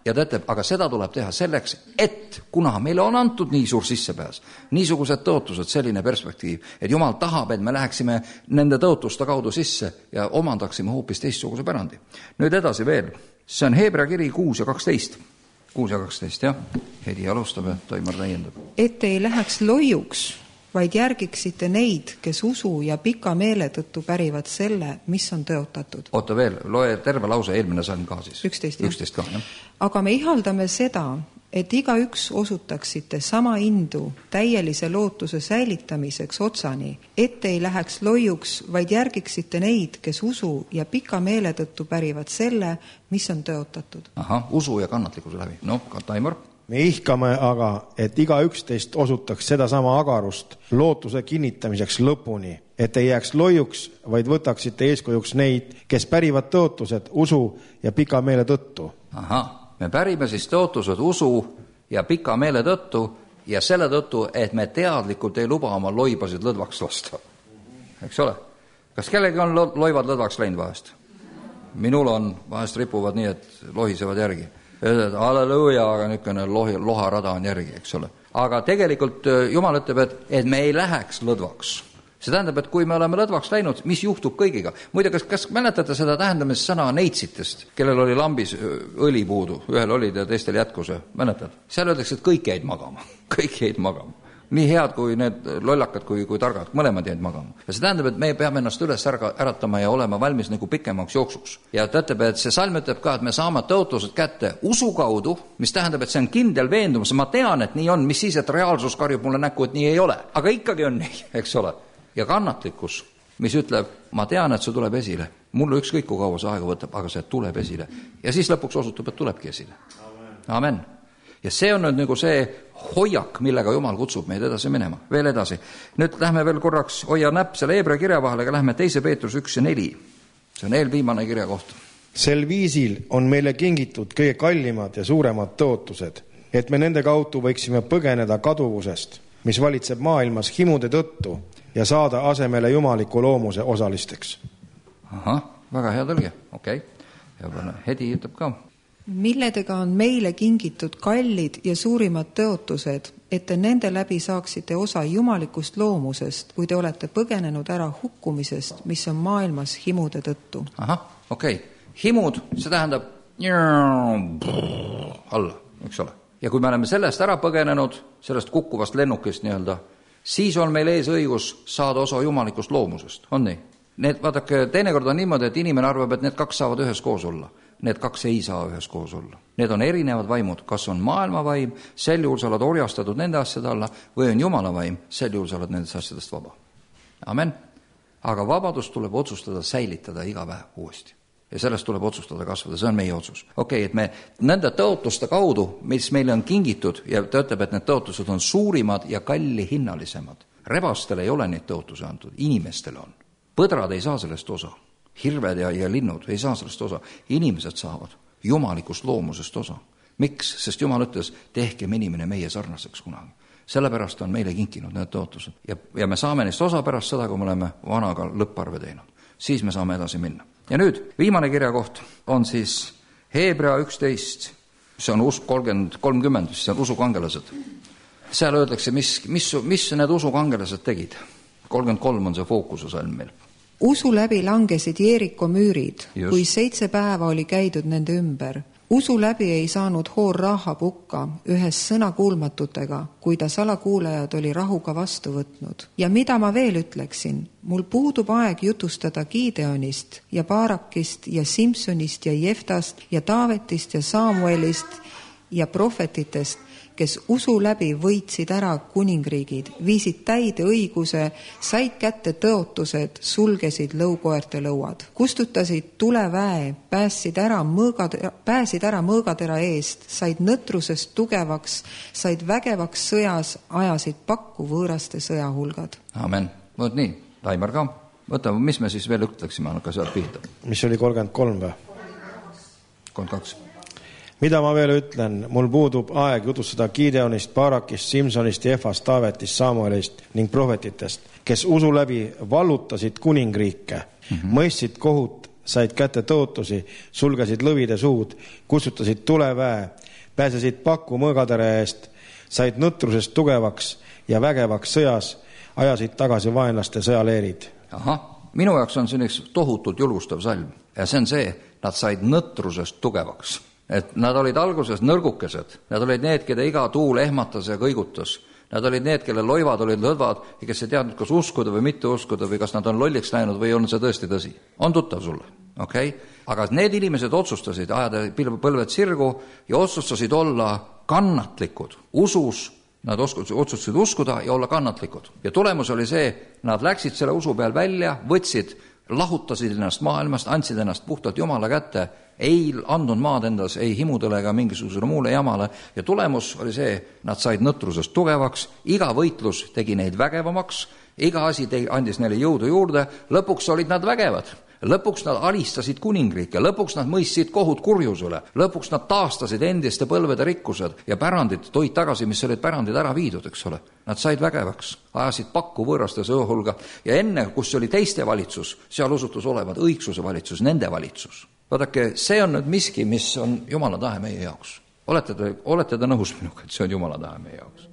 ja ta ütleb, aga seda tuleb teha selleks, et kuna meile on antud nii suur sissepääs, niisugused tõotused, selline perspektiiv, et Jumal tahab, et me läheksime nende tõotuste kaudu sisse ja omandaksime hoopis teistsuguse pärandi. Nüüd edasi veel, see on Heebrea kiri kuus ja kaksteist. kuus ja kaksteist, jah. Hedi alustab ja Taimar täiendab. Et ei läheks loiuks, vaid järgiksite neid, kes usu ja pika meele tõttu pärivad selle, mis on tõotatud. Oota veel, loe terve lause, eelmine salm ka siis. üksteist, jah. üksteist ka, jah. Aga me ihaldame seda, et igaüks osutaksite sama indu täielise lootuse säilitamiseks otsani, et ei läheks loiuks, vaid järgiksite neid, kes usu ja pika meele tõttu pärivad selle, mis on tõotatud. Aha, usu ja kannatlikkuse läbi. No, Taimar. Me ihkame aga, et iga üksteist osutaks seda sama agarust lootuse kinnitamiseks lõpuni, et ei jääks loiuks, vaid võtaksite eeskujuks neid, kes pärivad tõotused usu ja pika meele tõttu. Aha, me pärime siis tõotused usu ja pika meele tõttu ja selle tõttu, et me teadlikult ei luba oma loibasid lõdvaks lasta. Eks ole? Kas kellegi on loivad lõdvaks läinud vahest? Minul on, vahest ripuvad nii, et lohisevad järgi. Öeldad, halleluuja, aga niisugune lohi, loharada on järgi, eks ole. Aga tegelikult Jumal ütleb, et, et me ei läheks lõdvaks. See tähendab, et kui me oleme lõdvaks läinud, mis juhtub kõigiga? Muide, kas, kas mäletate seda tähendamist sõna neitsitest, kellel oli lambis õli puudu, ühel olid ja teistel jätkus, mäletad? Seal öeldakse, et kõik jäid magama, kõik jäid magama. Nii head kui need lollakad kui, kui targad, mõlemad jäid magama. Ja see tähendab, et me peame ennast üles äratama ja olema valmis nagu pikemaks jooksuks. Ja ta ütleb, et see salm ütleb ka, et me saame tõotused kätte usu kaudu, mis tähendab, et see on kindel veendumus. Ma tean, et nii on, mis siis, et reaalsus karjub mulle näkku, et nii ei ole. Aga ikkagi on nii, eks ole. Ja kannatlikkus, mis ütleb, ma tean, et see tuleb esile. Mulle ükskõik kui kaua see aega võtab, aga see tuleb esile. Ja siis lõpuks osutub, et tulebki esile. Amen. Amen. Ja see on nüüd nagu see hoiak, millega Jumal kutsub meid edasi minema. Veel edasi. Nüüd lähme veel korraks, hoia näpp selle Heebrea kirja vahele, aga lähme teise Peetrus üks ja neli. See on eelviimane kirja koht. Sel viisil on meile kingitud kõige kallimad ja suuremad tõotused, et me nende kaudu võiksime põgeneda kaduvusest, mis valitseb maailmas himude tõttu ja saada asemele jumaliku loomuse osalisteks. Aha, väga hea tõlge. Okei. Okay. Ja Hedi ütleb ka. Milledega on meile kingitud kallid ja suurimad tõotused, et te nende läbi saaksite osa jumalikust loomusest, kui te olete põgenenud ära hukkumisest, mis on maailmas himude tõttu. Aha, okei. Okay. Himud, see tähendab alla, eks ole. Ja kui me oleme sellest ära põgenenud, sellest kukkuvast lennukist nii-öelda, siis on meil ees õigus saada osa jumalikust loomusest. On nii? Need, vaadake, teinekord on niimoodi, et inimene arvab, et need kaks saavad ühes koos olla. Need kaks ei saa ühes koos olla. Need on erinevad vaimud, kas on maailma vaim, sel juhul sa oled orjastatud nende asjade alla, või on Jumala vaim, sel juhul sa oled nendest asjadest vaba. Amen. Aga vabadust tuleb otsustada säilitada iga päev uuesti. Ja sellest tuleb otsustada kasvada, see on meie otsus. Okei, okay, et me nende tõotuste kaudu, mis meile on kingitud, ja ta ütleb, et need tõotused on suurimad ja kalli hinnalisemad. Rebastel ei ole neid tõotusi antud, inimestel on. Põdrad ei saa sellest osa. Hirved ja, ja linnud ei saa sellest osa. Inimesed saavad jumalikust loomusest osa. Miks? Sest Jumal ütles, tehkem inimene meie sarnaseks kunagi. Sellepärast on meile kinkinud need tõotused. Ja, ja me saame neist osa pärast seda, kui me oleme vanaga lõpparve teinud. Siis me saame edasi minna. Ja nüüd, viimane kirja koht on siis Heebrea üksteist, see on usk kolmkümmend, kolmkümmend, see on usukangelased. Seal öeldakse, mis, mis, mis need usukangelased tegid. kolmkümmend kolm on see fookuse salm meil. Usu läbi langesid Jeeriko müürid, Just. kui seitse päeva oli käidud nende ümber. Usu läbi ei saanud hoor Rahab hukka ühes sõnakuulmatutega, kui ta salakuulajad oli rahuga vastu võtnud. Ja mida ma veel ütleksin? Mul puudub aeg jutustada Gideonist ja Baarakist ja Simsonist ja Jeftast ja Taavetist ja Samuelist ja prohvetitest, kes usu läbi võitsid ära kuningriigid, viisid täide õiguse, said kätte tõotused, sulgesid lõukoerte lõuad, kustutasid tuleväe, pääsid ära, mõõgatera, pääsid ära mõõgatera eest, said nõtrusest tugevaks, said vägevaks sõjas, ajasid pakku võõraste sõjahulgad. Amen. Võt nii, Taimar ka. Võtame, mis me siis veel ütleksime, aga sealt pihta. Mis oli kolmkümmend kolm või? kolmkümmend kaks. Mida ma veel ütlen, mul puudub aeg jutustada Gideonist, Baarakist, Simsonist, Jefast, Taavetist, Samuelist ning prohvetitest, kes usu läbi vallutasid kuningriike, mm-hmm. mõistsid kohut, said kätte tõotusi, sulgesid lõvide suud, kustutasid tuleväe, pääsesid pakku mõõgatere eest, said nõtrusest tugevaks ja vägevaks sõjas, ajasid tagasi vaenlaste sõjaleerid. Ahah, minu jaoks on see üks tohutult julgustav salm ja see on see, nad said nõtrusest tugevaks. Et nad olid alguses nõrgukesed, nad olid need, keda iga tuul ehmatas ja kõigutas. Nad olid need, kelle loivad olid lõdvad ja kes ei teadnud, kas uskuda või mitte uskuda või kas nad on lolliks läinud või on see tõesti tõsi. On tuttav sulle, okei? Okay? Aga need inimesed otsustasid ajada põlved sirgu ja otsustasid olla kannatlikud. Usus nad otsustasid uskuda ja olla kannatlikud. Ja tulemus oli see, nad läksid selle usu peal välja, võtsid, lahutasid ennast maailmast, andsid ennast puhtalt Jumala kätte, ei andnud maad endas, ei himudele ega mingisugusele muule jamale ja tulemus oli see, nad said nõtrusest tugevaks, iga võitlus tegi neid vägevamaks, iga asi tegi, andis neile jõudu juurde, lõpuks olid nad vägevad, lõpuks nad alistasid kuningriike, lõpuks nad mõistsid kohut kurjusele, lõpuks nad taastasid endiste põlvede rikkused ja pärandid toid tagasi, mis olid pärandid ära viidud, eks ole. Nad said vägevaks, ajasid pakku võõraste sõohulga ja enne, kus oli teiste valitsus, seal osutus olevat õigsuse valitsus, nende valitsus. Vaadake, see on nüüd miski, mis on Jumala tahe meie jaoks. Olete te, olete te nõus minuga, et see on Jumala tahe meie jaoks?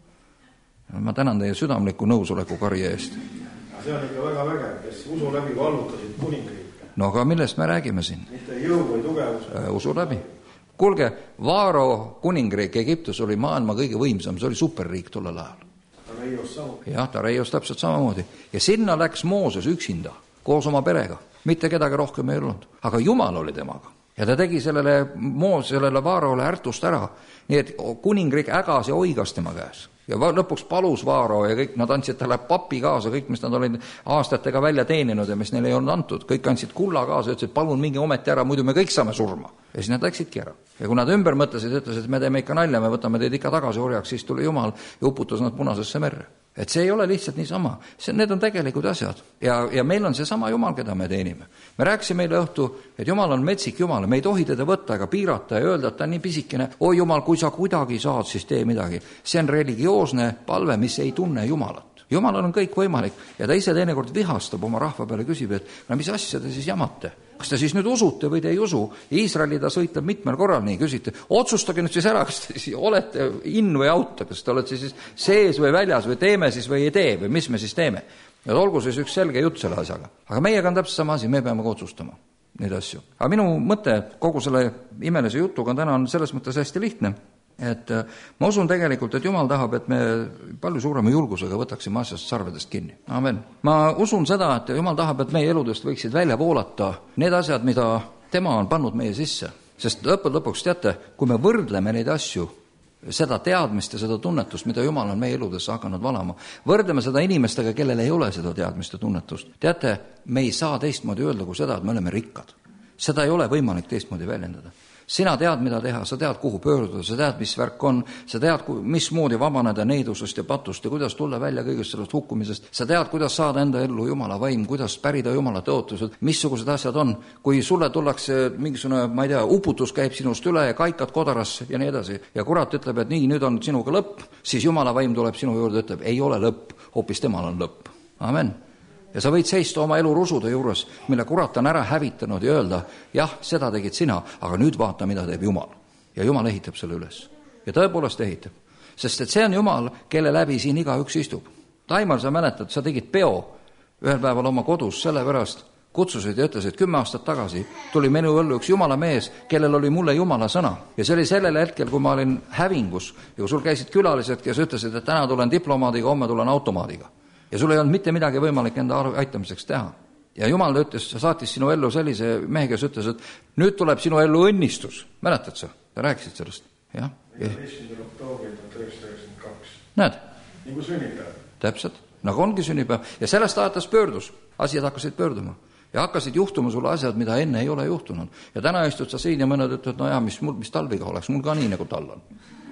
Ma tänan teie südamliku nõusoleku karje eest. See on ikka väga vägev, kes usu läbi vallutasid kuningriike. No aga millest me räägime siin? Mitte jõu või tugevus. Usu läbi. Kuulge, Vaaro kuningriik Egiptus oli maailma kõige võimsam, see oli superriik tollel ajal. Tareios samuti. Jah, Tareios täpselt samamoodi. Ja sinna läks Mooses üksinda, koos oma perega. Mitte kedagi rohkem ei olnud. Aga Jumal oli temaga. Ja ta tegi sellele Moos, sellele Vaarole ärtust ära. Nii et kuningriik ägas ja oigas tema käes. Ja lõpuks palus Vaaro ja kõik, nad andsid talle papi kaasa, kõik, mis nad olid aastatega välja teeninud ja mis neile ei olnud antud. Kõik andsid kulla kaasa ja ütlesid, palun mingi ometi ära, muidu me kõik saame surma. Ja siis nad läksidki ära. Ja kui nad ümber mõtlesid, ütlesid, et me teeme ikka nalja, me võtame teid ikka tagasi orjaks, siis tuli Jumal ja uputas nad punasesse merre. Et see ei ole lihtsalt niisama. See, need on tegelikud asjad. Ja, ja meil on see sama Jumal, keda me teenime. Me rääkisime meile õhtu, et Jumal on metsik Jumal. Me ei tohi teda võtta ega piirata ja öelda, et ta on nii pisikene. Oi Jumal, kui sa kuidagi saad, siis tee midagi. See on religioosne palve, mis ei tunne Jumalat. Jumalal on kõik võimalik ja ta ise teinekord vihastab oma rahva peale, küsib, et no mis asja te siis jamate? Kas te siis nüüd usute või te ei usu? Iisraeli ta sõitleb mitmel korral nii, küsite, otsustage nüüd siis ära, kas te siis olete in või out, kas te olete siis sees või väljas või teeme siis või ei tee või mis me siis teeme. Ja olgu siis üks selge jutt selle asjaga. Aga meiega on täpselt sama asi, me peame ka otsustama neid asju. Aga minu mõte kogu selle imelise jutuga täna on selles mõttes hästi lihtne, et ma usun tegelikult, et Jumal tahab, et me palju suurema julgusega võtaksime asjast sarvedest kinni. Amen. Ma usun seda, et Jumal tahab, et meie eludest võiksid välja voolata need asjad, mida tema on pannud meie sisse. Sest lõpud lõpuks teate, kui me võrdleme neid asju, seda teadmist ja seda tunnetust, mida Jumal on meie eludesse hakanud valama, võrdleme seda inimestega, kellel ei ole seda teadmist ja tunnetust. Teate, me ei saa teistmoodi öelda kui seda, et me oleme rikkad. Seda ei ole võimalik teistmoodi väljendada. Sina tead, mida teha, sa tead, kuhu pöörduda, sa tead, mis värk on, sa tead, mismoodi vabaneda neidusest ja patust ja kuidas tulla välja kõigest sellest hukkumisest. Sa tead, kuidas saada enda ellu Jumala vaim, kuidas pärida Jumala tõotused, missugused asjad on. Kui sulle tullakse mingisugune, ma ei tea, uputus käib sinust üle ja kaikad kodarasse ja nii edasi. Ja kurat ütleb, et nii, nüüd on sinuga lõpp, siis Jumala vaim tuleb sinu juurde, ütleb, ei ole lõpp, hoopis temal on lõpp. Amen. Ja sa võid seista oma elu rusude juures, mille kurat on ära hävitanud ja öelda, jah, seda tegid sina, aga nüüd vaata, mida teeb Jumal. Ja Jumal ehitab selle üles. Ja tõepoolest ehitab. Sest et see on Jumal, kelle läbi siin iga üks istub. Taimar, sa mäletad, sa tegid peo ühel päeval oma kodus, sellepärast kutsusid ja ütlesid, kümme aastat tagasi tuli minu õllu üks Jumala mees, kellel oli mulle Jumala sõna. Ja see oli sellel hetkel, kui ma olin hävingus ja kui sul käisid külalised, kes ütlesid, et täna tulen diplomaadiga, homme tulen automaadiga. Ja sul ei olnud mitte midagi võimalik enda aitamiseks teha. Ja Jumal ütles, saatis sinu ellu sellise mehe, kes ütles, et nüüd tuleb sinu ellu õnnistus. Mäletad sa? Ta rääkisid sellest. Jah. viieteistkümnendal oktoobril tuhat üheksasada üheksakümmend kaks. Näed? Nagu sünnipäev. Täpselt. Nagu ongi sünnipäev. Ja sellest ajatas pöördus. Asjad hakkasid pöörduma. Ja hakkasid juhtuma sulle asjad, mida enne ei ole juhtunud. Ja täna istud sa siin ja mõned ütlevad, no jah, mis, mul, mis talviga oleks, mul ka nii nagu tal on.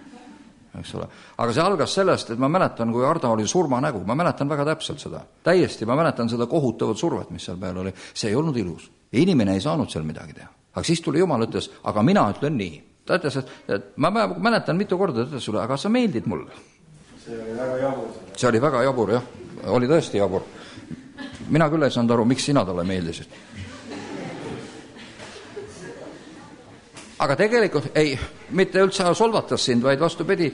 Eks ole. Aga see algas sellest, et ma mäletan, kui Ardo oli surmanägu, ma mäletan väga täpselt seda. Täiesti, ma mäletan seda kohutavat survet, mis seal peal oli. See ei olnud ilus. Ja inimene ei saanud seal midagi teha. Aga siis tuli Jumal, ütles, aga mina ütlen nii. Ta ütles, et, et ma mäletan mitu korda, ütles sulle, aga sa meeldid mulle. See oli väga jabur. See oli väga jabur, jah. Oli tõesti jabur. Mina küll ei saanud aru, miks sina talle meeldisid. aga tegelikult ei, mitte üldse solvatas sind, vaid vastupidi,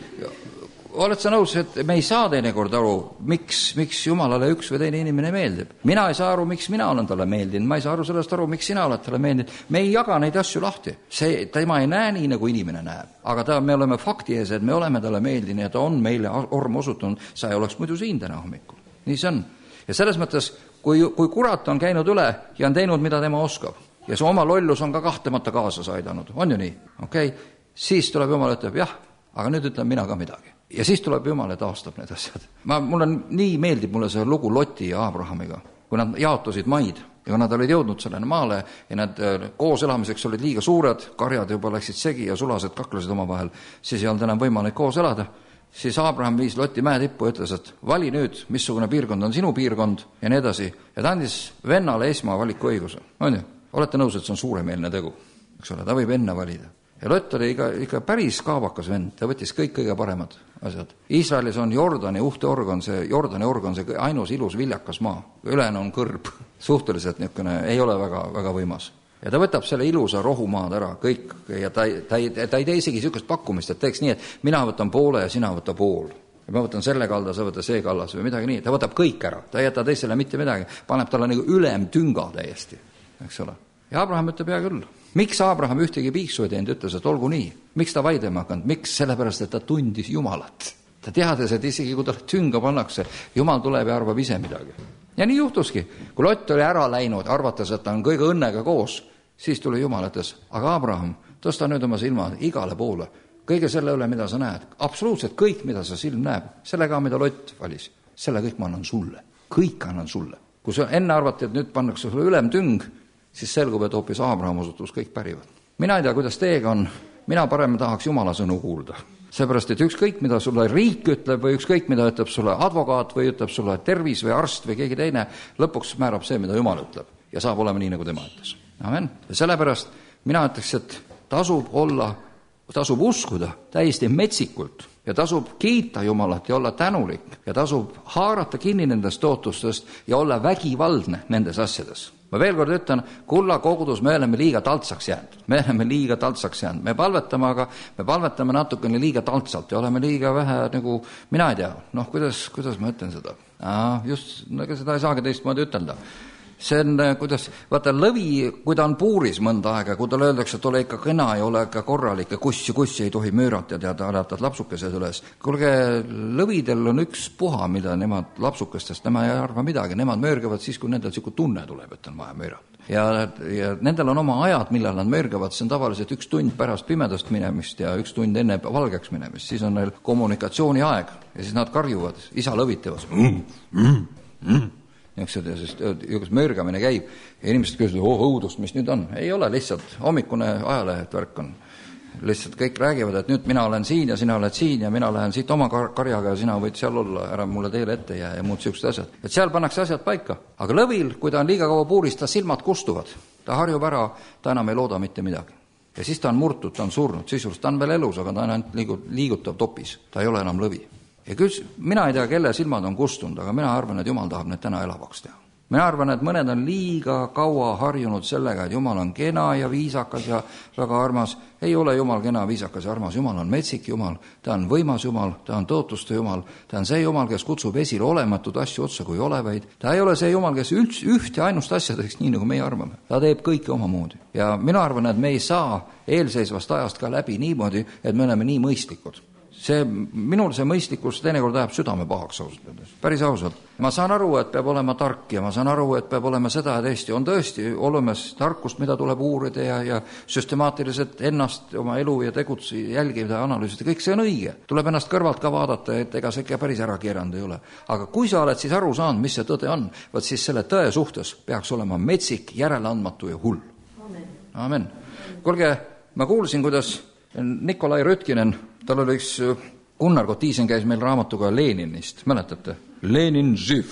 oled sa nõus, et me ei saa teinekord aru, miks, miks Jumalale üks või teine inimene meeldib. Mina ei saa aru, miks mina olen talle meeldinud, ma ei saa aru sellest aru, miks sina oled talle meeldinud. Me ei jaga neid asju lahti. See, tema ei näe nii, nagu inimene näeb. Aga ta, me oleme fakti ees, et me oleme talle meeldinud ja ta on meile orm osutunud, sa ei oleks muidu siin täna hommikul. Nii see on. Ja selles mõttes, kui, kui kurat on käinud üle ja on teinud, mida tema oskab, ja see oma lollus on ka kahtemata kaasa saidanud, on ju nii, okei, okay? Siis tuleb Jumal, ütleb jah, aga nüüd ütlen mina ka midagi. Ja siis tuleb Jumal ja taastab need asjad. Ma, mul on, nii meeldib mulle see lugu Loti ja Abrahamiga, kui nad jaotasid maid ja kui nad olid jõudnud sellele maale ja nad koos elamiseks olid liiga suured, karjad juba läksid segi ja sulased kaklesid oma vahel, siis ei olnud enam võimalik koos elada. Siis Abraham viis Loti mäe tippu ja ütles, et vali nüüd, missugune piirkond on sinu piirkond ja nii edasi. Ja ta andis vennale esma valiku õiguse. On ju? Olete nõus, et see on suuremeelne tegu. Eks ole, ta võib enne valida. Ja Lott oli ikka, ikka päris kaabakas vend, ta võttis kõik kõige paremad asjad. Iisraelis on Jordani uhteorgan, see Jordani organ, see ainus ilus viljakas maa. Ülejäänu on kõrb, suhteliselt niisugune, ei ole väga, väga võimas. Ja ta võtab selle ilusa rohumaad ära, kõik, ja ta, ta, ei, ta ei tee isegi niisugust pakkumist, et teeks nii, et mina võtan poole ja sina võta pool. Ja ma võtan selle kalda, sa võta see kallas või midagi nii. Ta võtab kõik ära, ta ei jäta teisele mitte midagi, paneb talle nagu ülem tünga täiesti, eks ole. Ja Abraham ütleb hea küll. Miks Abraham ühtegi piiksu ei teinud, ütles, et olgu nii? Miks ta vaidlema hakanud? Miks? Sellepärast, et ta tundis Jumalat. Ta teades, et isegi kui talle tünga pannakse, Jumal tuleb ja arvab ise midagi. Ja nii juhtuski. Kui Lott oli ära läinud, arvates, et ta on kõige õnnega koos, siis tuli Jumal, ütles, aga Abraham, tõsta nüüd oma silmad igale poole. Kõige selle üle, mida sa näed. Absoluutselt kõik, mida sa silm näeb. Sellega, mida Lott valis. Selle kõik ma annan sulle. Kõik annan sulle. Kui sa enne arvati, et nüüd pannakse sulle ülem tüng, siis selgub, et hoopis Abraham osutus kõik pärivad. Mina ei tea, kuidas teega on. Mina parem tahaks Jumala sõnu kuulda. Seepärast, et ükskõik, mida sulle riik ütleb või ükskõik, mida ütleb sulle advokaat või ütleb sulle tervis või arst või keegi teine, lõpuks määrab see, mida Jumal ütleb. Ja saab olema nii, nagu tema ütles. Amen. Ja sellepärast mina ütleks, et tasub olla, tasub uskuda täiesti metsikult ja tasub kiita Jumalat ja olla tänulik ja tasub haarata kinni nendest tootustest ja olla vägivaldne nendes asjades. Ma veel kord ütlen, kulla kogudus me oleme liiga taltsaks jäänud. Me oleme liiga taltsaks jäänud. Me palvetame, aga me palvetame natukene liiga taltsalt ja oleme liiga vähe, nagu, mina ei tea, noh, kuidas, kuidas ma ütlen seda? Aa, just, ega seda ei saagi teistmoodi ütelda. See on, kuidas, vaata, lõvi, kui ta on puuris mõnda aega, kui talle öeldakse, et ole ikka kena ja ole ikka korralik ja kussi, kussi ei tohi möörata ja teada, alatad lapsukesed üles. Kuulge, lõvidel on üks puha, mida nemad lapsukestest, nema ei arva midagi, nemad möörgavad siis, kui nendel siuku tunne tuleb, et on vaja möörata. Ja, ja nendel on oma ajad, millal nad möörgavad, see on tavaliselt üks tund pärast pimedast minemist ja üks tund enne valgeks minemist, siis on neil kommunikatsiooni aeg ja siis nad karjuvad, isa lõvitavad. Mm, mm, mm. Ja siis üks möörgamine käib ja inimesed küsivad, oh õudust, mis nüüd on. Ei ole lihtsalt hommikune ajalehed värk on. Lihtsalt kõik räägivad, et nüüd mina olen siin ja sina oled siin ja mina lähen siit oma karjaga ja sina võid seal olla, ära mulle teele ette jää ja muud siuksed asjad. Et seal pannakse asjad paika. Aga lõvil, kui ta on liiga kaua puuris, ta silmad kustuvad. Ta harjub ära, ta enam ei looda mitte midagi. Ja siis ta on murtud, ta on surnud, sisuliselt ta on veel elus, aga ta on ainult liigutav topis. Ta ei ole enam lõvi. Ja küll, mina ei tea, kelle silmad on kustunud, aga mina arvan, et Jumal tahab need täna elavaks teha. Mina arvan, et mõned on liiga kaua harjunud sellega, et Jumal on kena ja viisakas ja väga armas. Ei ole Jumal kena, viisakas ja armas. Jumal on metsik Jumal, ta on võimas Jumal, ta on tõotuste Jumal, ta on see Jumal, kes kutsub esile olematud asju otsa kui olevaid. Ta ei ole see Jumal, kes üldse üht ja ainust asja teeks nii, nagu meie arvame. Ta teeb kõike omamoodi. Ja mina arvan, et me ei saa eelseisvast ajast ka läbi niimoodi, et me oleme nii mõistlikud. See, minul see mõistlikkus teinekord ajab südame pahaks ausalt. Päris ausalt. Ma saan aru, et peab olema tark ja ma saan aru, et peab olema seda ja teist. On tõesti olemas tarkust, mida tuleb uurida ja, ja süstemaatiliselt ennast, oma elu ja tegutsi jälgida ja analüüsida. Kõik see on õige. Tuleb ennast kõrvalt ka vaadata, et ega see ikka päris ära keeranud ei ole. Aga kui sa oled siis aru saanud, mis see tõde on, vaat siis selle tõe suhtes peaks olema metsik, järeleandmatu ja hull. Amen. Amen. Kuulge, ma kuulsin, kuidas Nikolai Rötkinen, tal oli üks, Gunnar Kotiisen käis meil raamatuga Leninist, mäletate? Lenin živ,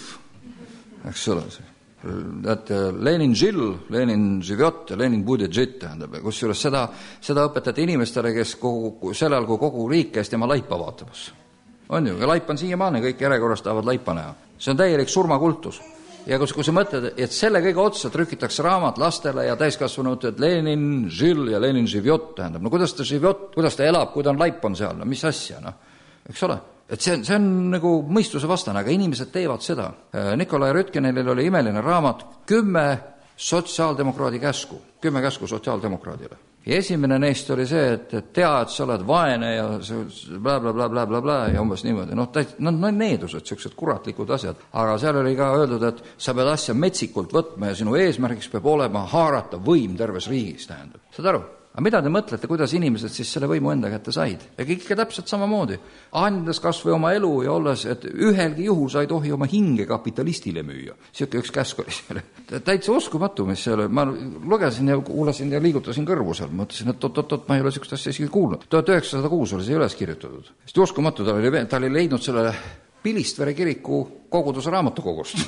eks ole see. Lenin žil, Lenin živjot ja Lenin bude žit, tähendab. Kus juures seda, seda õpetati inimestele, kes kogu, sellel kui kogu riik käis tema laipa vaatamas. On ju, ja laip on siiamaani, kõik järjekorras tahavad laipa näha. See on täielik surmakultus. ja kus, kui sa mõtled, et selle kõige otsa trükitakse raamat lastele ja täiskasvanud, et Lenin žil ja Lenin živjot tähendab. No kuidas ta živjot, kuidas ta elab, kui ta on laip on seal, no mis asja, noh, eks ole? Et see, see on nagu mõistuse vastane, aga inimesed teevad seda. Nikolai Rütkenil oli imeline raamat kümme sotsiaaldemokraadi käsku, kümme käsku sotsiaaldemokraadile. Ja esimene neist oli see, et, et tea, et sa oled vaene ja bla, bla, bla, bla, bla, bla ja umbes niimoodi. Noh, no, no needused, sellised kuratlikud asjad. Aga seal oli ka öeldud, et sa pead asja metsikult võtma ja sinu eesmärgiks peab olema haarata võim terves riigis, tähendab. Saad aru? Aga mida te mõtlete, kuidas inimesed siis selle võimu enda kätte said? Ja ikka täpselt samamoodi. Andes kas või oma elu ja olles, et ühelgi juhul sa ei tohi oma hinge kapitalistile müüa. Siuke üks käsk oli selle. Täitsa uskumatu, mis see oli. Ma lugesin ja kuulasin ja liigutasin kõrvu seal. Mõtlesin, et oot, oot, oot, ma ei ole siukest asja isegi kuulnud. tuhat üheksasada kuus oli see üles kirjutatud. Sest uskumatu, ta oli, ta oli leidnud selle Pilistvere kiriku koguduse raamatukogust.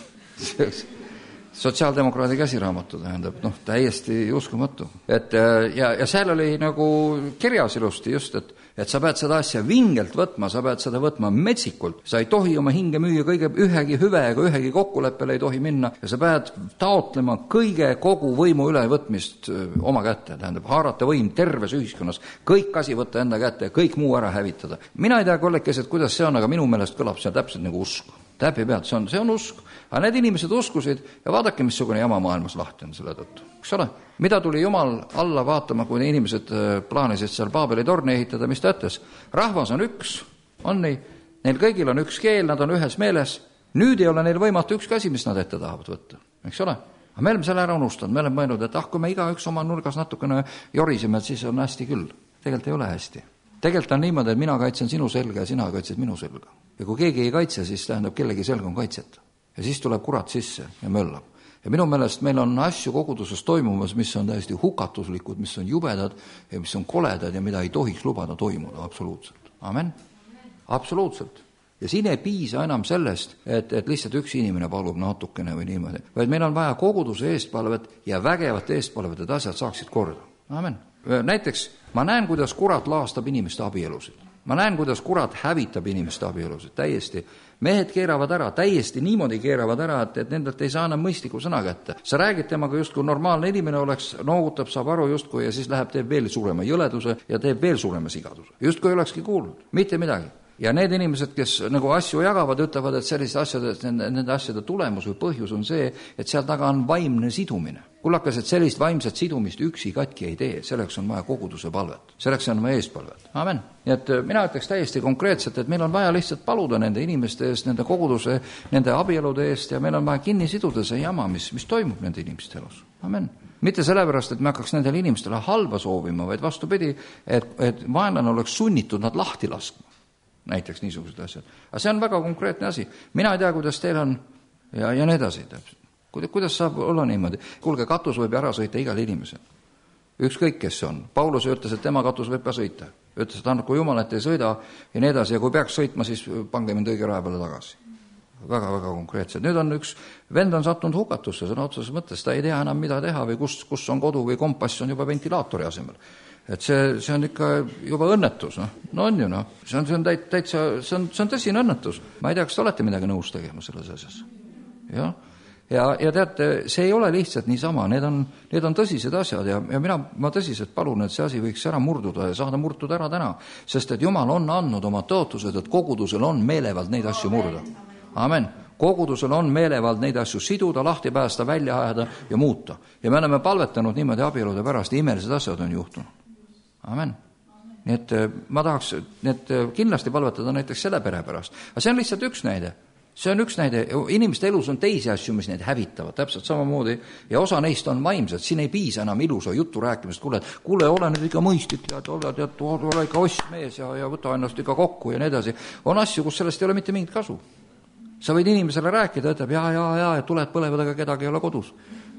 Sotsiaaldemokraadi käsiraamatu tähendab, noh, täiesti uskumatu. Et, ja, ja seal oli nagu kirjas ilusti just, et, et sa pead seda asja vingelt võtma, sa pead seda võtma metsikult. Sa ei tohi oma hinge müüa kõige ühegi hüve ega ühegi kokkuleppele ei tohi minna ja sa pead taotlema kõige kogu võimu ülevõtmist oma kätte. Tähendab, haarata võim terves ühiskonnas, kõik asi võtta enda kätte ja kõik muu ära hävitada. Mina ei tea kollekesed, kuidas see on, aga minu meelest kõlab see täpselt nagu usk. Täpi pealt, see on, see on usk. Aga need inimesed uskusid ja vaadake, missugune jama maailmas lahti on selle tõttu. Eks ole? Mida tuli Jumal alla vaatama, kui inimesed plaanisid seal Paabeli torni ehitada, mis ta ütles? Rahvas on üks, on nii, neil kõigil on üks keel, nad on ühes meeles. Nüüd ei ole neil võimatu ükski asi, mis nad ette tahavad võtta. Eks ole? Aga me oleme selle ära unustanud, me oleme mõelnud, et ah, kui me iga üks oma nurgas natukene jorisime, et siis on hästi küll. Tegelikult ei ole hästi. Tegelikult on niimoodi, et mina kaitsen sinu selga ja sina kaitsed minu selga. Ja kui keegi ei kaitse, siis tähendab, kellegi selg on kaitseta. Ja siis tuleb kurat sisse ja möllab. Ja minu meelest meil on asju koguduses toimumas, mis on täiesti hukatuslikud, mis on jubedad ja mis on koledad ja mida ei tohiks lubada toimuda absoluutselt. Amen? Absoluutselt. Ja siin ei piisa enam sellest, et, et lihtsalt üks inimene palub natukene või niimoodi, vaid meil on vaja koguduse eestpalvet ja vägevat eestpalvet, et asjad saaksid korda. Amen. Näiteks ma näen, kuidas kurat laastab inimeste abielusid. Ma näen, kuidas kurat hävitab inimeste abielusid täiesti. Mehed keeravad ära, täiesti niimoodi keeravad ära, et, et nendelt ei saa enam mõistliku sõna kätte. Sa räägid temaga just kui normaalne inimene oleks, noogutab, saab aru justkui ja siis läheb, teeb veel suurema jõleduse ja teeb veel suurema sigaduse. Just kui olekski kuulnud, mitte midagi. Ja need inimesed, kes nagu asju jagavad, ütlevad, et selliste asjade, nende, nende asjade tulemus või põhjus on see, et seal taga on vaimne sidumine. Kullakas, et sellist vaimset sidumist üksi katki ei tee, selleks on vaja koguduse palvet. Selleks on vaja eespalvet. Amen. Nii et mina ütleks täiesti konkreetselt, et meil on vaja lihtsalt paluda nende inimeste eest, nende koguduse, nende abielude eest ja meil on vaja kinni siduda see jama, mis, mis toimub nende inimeste elus. Amen. Mitte sellepärast, et me hakkaks nendele inimestele halba soovima, vaid vastupidi, et, et vaenlane oleks sunnitud nad lahti laskma. Näiteks niisugused asjad. Aga see on väga konkreetne asi. Mina ei tea, kuidas teil on ja, ja nii edasi. Kuidas saab olla niimoodi? Kuulge, katus võib ära sõita igal inimesel. Ükskõik, kes see on. Paulus ütles, et tema katus võib ka sõita. Ütles, et annaku Jumal, et ei sõida ja nii edasi. Ja kui peaks sõitma, siis pange mind õige raja peale tagasi. Väga, väga konkreetselt. Nüüd on üks vend on sattunud hukatusse, sõna otseses mõttes. Ta ei tea enam, mida teha või kus, kus on kodu või kompass on juba ventilaatori asemel. Et see, see on ikka juba õnnetus, noh. No on ju, noh. See on, see on täitsa, see on, see on tõsine õnnetus. Ma ei tea, kas te olete midagi nõus tegema selles asjas. Ja, ja, ja teate, see ei ole lihtsalt niisama. Need on, need on tõsised asjad ja, ja mina, ma tõsiselt palun, et see asi võiks ära murduda ja saada murtud ära täna. Sest et Jumal on andnud oma tõotused, et kogudusel on meelevald neid asju murda. Amen. Kogudusel on meelevald neid asju siduda, lahti päästa, välja ajada ja muuta. Ja me oleme palvetanud niimoodi abielude pärast ja imelised asjad on juhtunud. Amen. Nii et ma tahaks need kindlasti palvetada näiteks selle pere pärast. Aga see on lihtsalt üks näide. See on üks näide. Inimeste elus on teisi asju, mis neid hävitavad, täpselt samamoodi. Ja osa neist on vaimsed. Siin ei piisa enam ilusa jutu rääkimist. Kuule, kuule ole nüüd ikka mõistlik ja ole, tead, ole ikka ostmees ja, ja võta ennast ikka kokku ja nii edasi. On asju, kus sellest ei ole mitte mingit kasu. Sa võid inimesele rääkida, ütleb ja, ja, ja, ja tuled põlevad, aga kedagi ei ole kodus.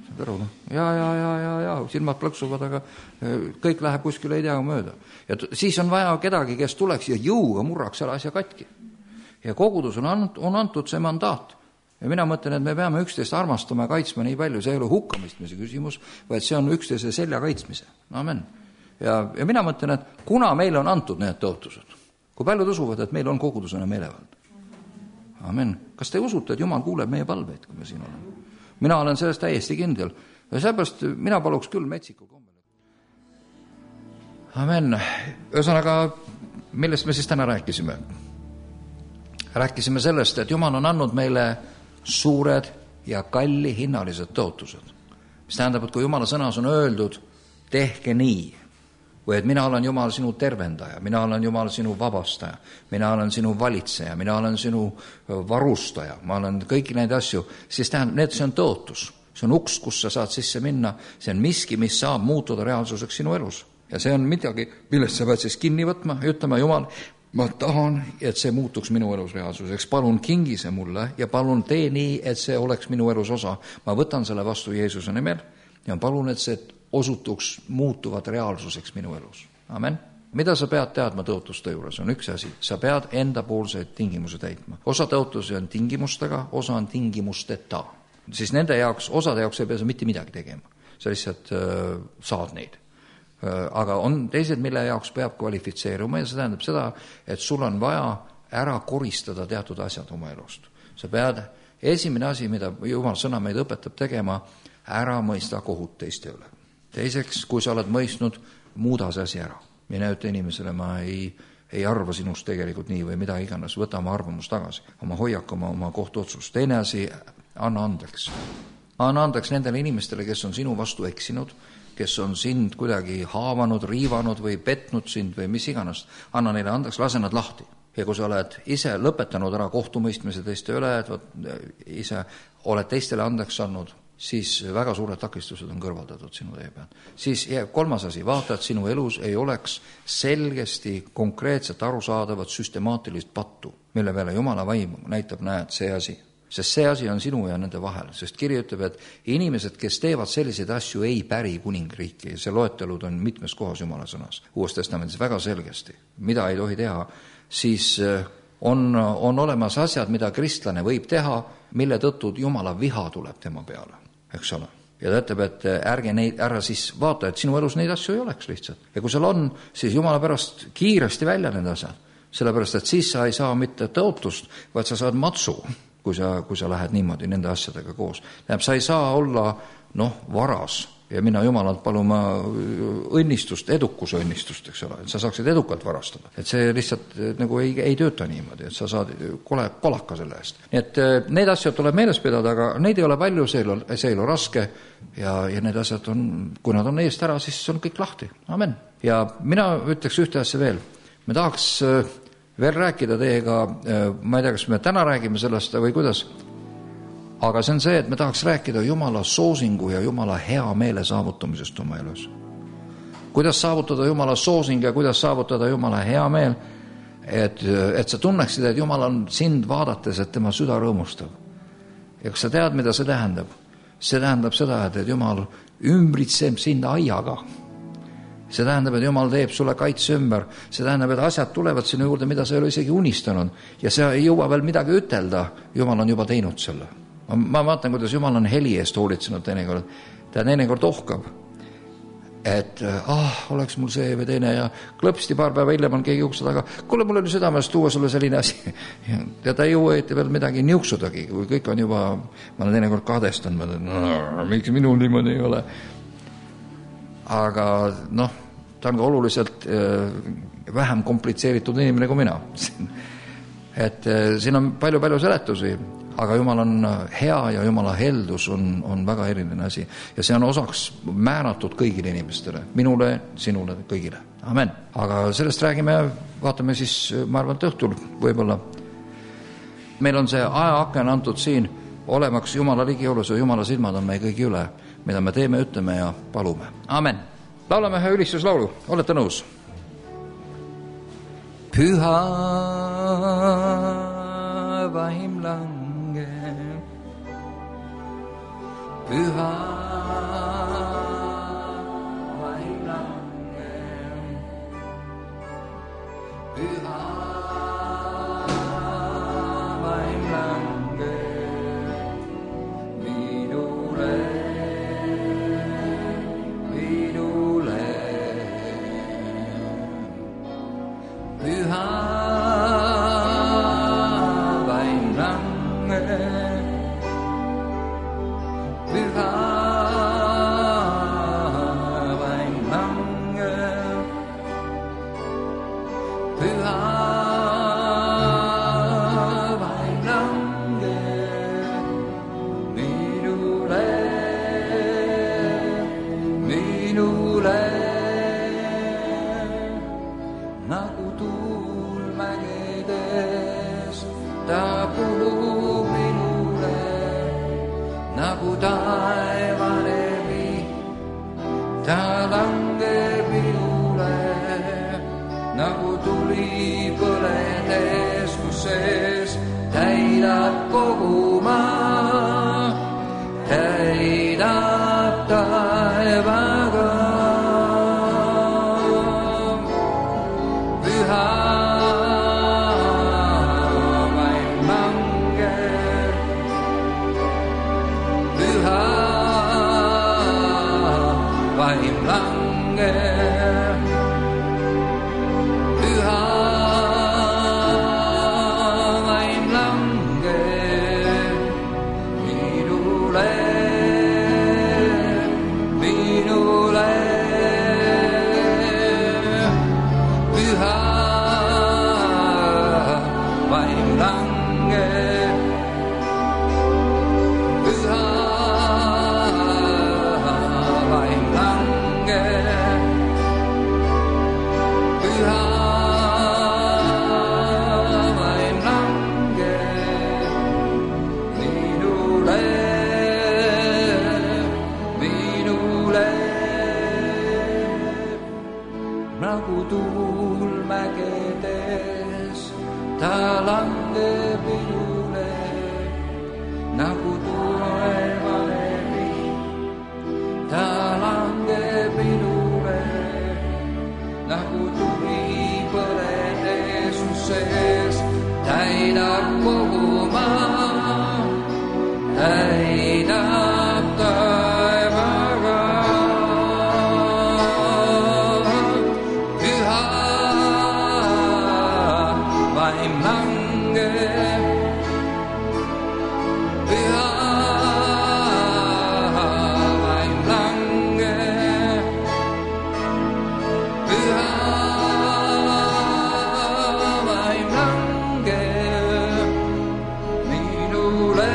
Ja, ja, ja, ja, ja, silmad plõksuvad, aga kõik läheb kuskile ei tea mööda. Ja t- siis on vaja kedagi, kes tuleks ja jõuga murraks selle asja katki. Ja kogudus on, ant- on antud see mandaat. Ja mina mõtlen, et me peame üksteist armastama ja kaitsma nii palju, see ei ole hukkamistmise küsimus, vaid see on üksteise selja kaitsmise. Amen. Ja, ja mina mõtlen, et kuna meile on antud need tõotused, kui paljud usuvad, et meil on kogudusena meelevald. Amen. Kas te usute, et Jumal kuuleb meie palveid, kui me siin oleme? mina olen sellest täiesti kindel. Ja seepärast mina paluks küll metsikul kombel. Amen. Ühesõnaga, millest me siis täna rääkisime? Rääkisime sellest, et Jumal on andnud meile suured ja kalli hinnalised tõotused. Mis tähendab, et kui Jumala sõnas on öeldud, tehke nii, või et mina olen Jumal sinu tervendaja, mina olen Jumal sinu vabastaja, mina olen sinu valitseja, mina olen sinu varustaja, ma olen kõiki neid asju, siis tähendab, need see on tõotus. See on uks, kus sa saad sisse minna, see on miski, mis saab muutuda reaalsuseks sinu elus. Ja see on midagi, millest sa pead siis kinni võtma ja ütlema, Jumal, ma tahan, et see muutuks minu elus reaalsuseks. Palun kingi see mulle ja palun tee nii, et see oleks minu elus osa. Ma võtan selle vastu Jeesuse nimel ja palun, et see osutuks muutuvad reaalsuseks minu elus. Amen. Mida sa pead teadma tõotuste juures? On üks asi. Sa pead enda poolseid tingimuse täitma. Osa tõotusi on tingimustega, osa on tingimusteta. Siis nende jaoks, osade jaoks ei pea sa mitte midagi tegema. Sa lihtsalt äh, saad neid. Aga on teised, mille jaoks peab kvalifitseeruma ja see tähendab seda, et sul on vaja ära koristada teatud asjad oma elust. Sa pead, esimene asi, mida Jumal sõna meid õpetab tegema, ära mõista kohut teiste üle. Teiseks, kui sa oled mõistnud, muuda see asi ära. Mine ütle inimesele, ma ei, ei arva sinust tegelikult nii või mida iganes, võta oma arvamus tagasi, oma hoiak, oma, oma kohtuotsus. Teine asi, anna andeks. Anna andeks nendele inimestele, kes on sinu vastu eksinud, kes on sind kuidagi haavanud, riivanud või petnud sind või mis iganes. Anna neile andeks, lase nad lahti. Ja kui sa oled ise lõpetanud ära kohtumõistmise teiste üle, et võt, ise oled teistele andeks andnud, siis väga suured takistused on kõrvaldatud sinu tee peal. Siis jääb kolmas asi, vaata, et sinu elus ei oleks selgesti konkreetselt arusaadavat süstemaatilist pattu, mille peale Jumala vaim näitab, näed, see asi. Sest see asi on sinu ja nende vahel, sest kiri ütleb, et inimesed, kes teevad selliseid asju, ei päri kuningriiki. See loetelud on mitmes kohas Jumala sõnas. Uues testamendis väga selgesti, mida ei tohi teha, siis on, on olemas asjad, mida kristlane võib teha, mille tõttu Jumala viha tuleb tema peale, eks ole. Ja ta ütleb, et ärge neid, ära siis vaata, et sinu elus neid asju ei oleks lihtsalt. Ja kui seal on, siis Jumala pärast kiiresti välja need asjad. Sellepärast, et siis sa ei saa mitte tõotust, vaid sa saad matsu. Kui sa, kui sa lähed niimoodi nende asjadega koos. Tähendab, sa ei saa olla noh, varas ja minna Jumalalt paluma õnnistust, edukuse õnnistust, eks ole, et sa saaksid edukalt varastada. Et see lihtsalt nagu ei, ei tööta niimoodi, et sa saad kole, kolaka selle eest. Nii et need asjad tuleb meeles pidada, aga neid ei ole palju, see ei ole, see ei ole raske ja, ja need asjad on, kui nad on eest ära, siis on kõik lahti. Amen. Ja mina ütleks ühte asja veel. Me tahaks veel rääkida teiega, ma ei tea, kas me täna räägime sellest või kuidas, aga see on see, et me tahaks rääkida Jumala soosingu ja Jumala hea meele saavutamisest oma elus. Kuidas saavutada Jumala soosing ja kuidas saavutada Jumala hea meel, et, et sa tunneksid, et Jumal on sind vaadates, et tema süda rõõmustab. Ja kas sa tead, mida see tähendab? See tähendab seda, et Jumal ümbritseb sind aiaga. See tähendab, et Jumal teeb sulle kaitse ümber. See tähendab, et asjad tulevad sinu juurde, mida sa ei ole isegi unistanud. Ja see ei jõua veel midagi ütelda. Jumal on juba teinud selle. Ma, ma vaatan, kuidas Jumal on heli eest hoolitsenud teinekord. Ta teinekord ohkab. Et ah, oleks mul see või teine ja klõpsti paar päeva hiljem on keegi ukse taga. Kuule, mul oli südames tuua sulle selline asi. Ja ta ei jõua veel midagi niuksudagi. Kui kõik on juba, ma olen teinekord kadestanud. No, miks minul niimoodi ei ole? Aga noh, ta on ka oluliselt äh, vähem komplitseeritud inimene kui mina. et äh, siin on palju-palju seletusi, aga Jumal on hea ja Jumala heldus on, on väga eriline asi. Ja see on osaks määratud kõigile inimestele, minule, sinule, kõigile. Amen. Aga sellest räägime, vaatame siis, ma arvan, et õhtul võib-olla. Meil on see aja-aken antud siin, olemaks Jumala ligiolus ja Jumala silmad on meie kõigi üle, mida me teeme, ütleme ja palume. Amen. Laulame ühe ülistuslaulu. Olete nõus? Püha vaim lange, püha vaim lange, püha vaim lange minule. Püha vaim lange, nagu taevane vihm, ta langeb minule nagu tuli põledes, kus sees täidab kogu maa, täidab taevaga. Püha vaim langeb, püha vaim langeb, püha vaim langeb minule, minule. Püha vaim langeb, püha vaim langeb, püha vaim langeb minule, minule. Nagu tuul mägedes, ta langeb minule, nagu tulevane vihm, ta langeb minule, nagu tuli põledes, kus sees täidab kogu maa, täidab taevaga. Püha vaim langeb, püha vaim langeb, püha vaim langeb minule,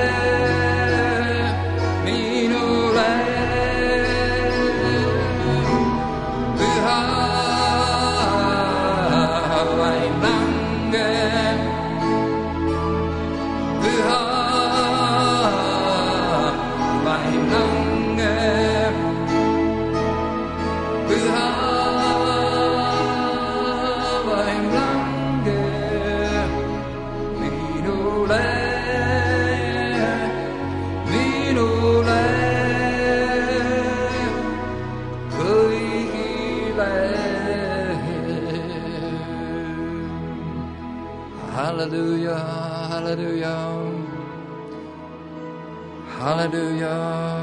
minule. Püha vaim langeb, püha vaim langeb, püha vaim langeb minule, minule, kõigile. Hallelujah, hallelujah, hallelujah,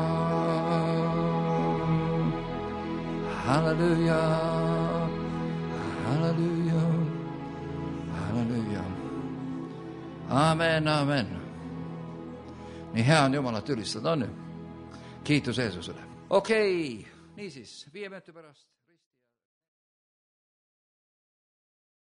hallelujah, hallelujah, hallelujah. Amen, amen. Nii hea on Jumalat ülistada, on ju? Kiitus Jeesusele. Okei, niisiis, viie minuti pärast.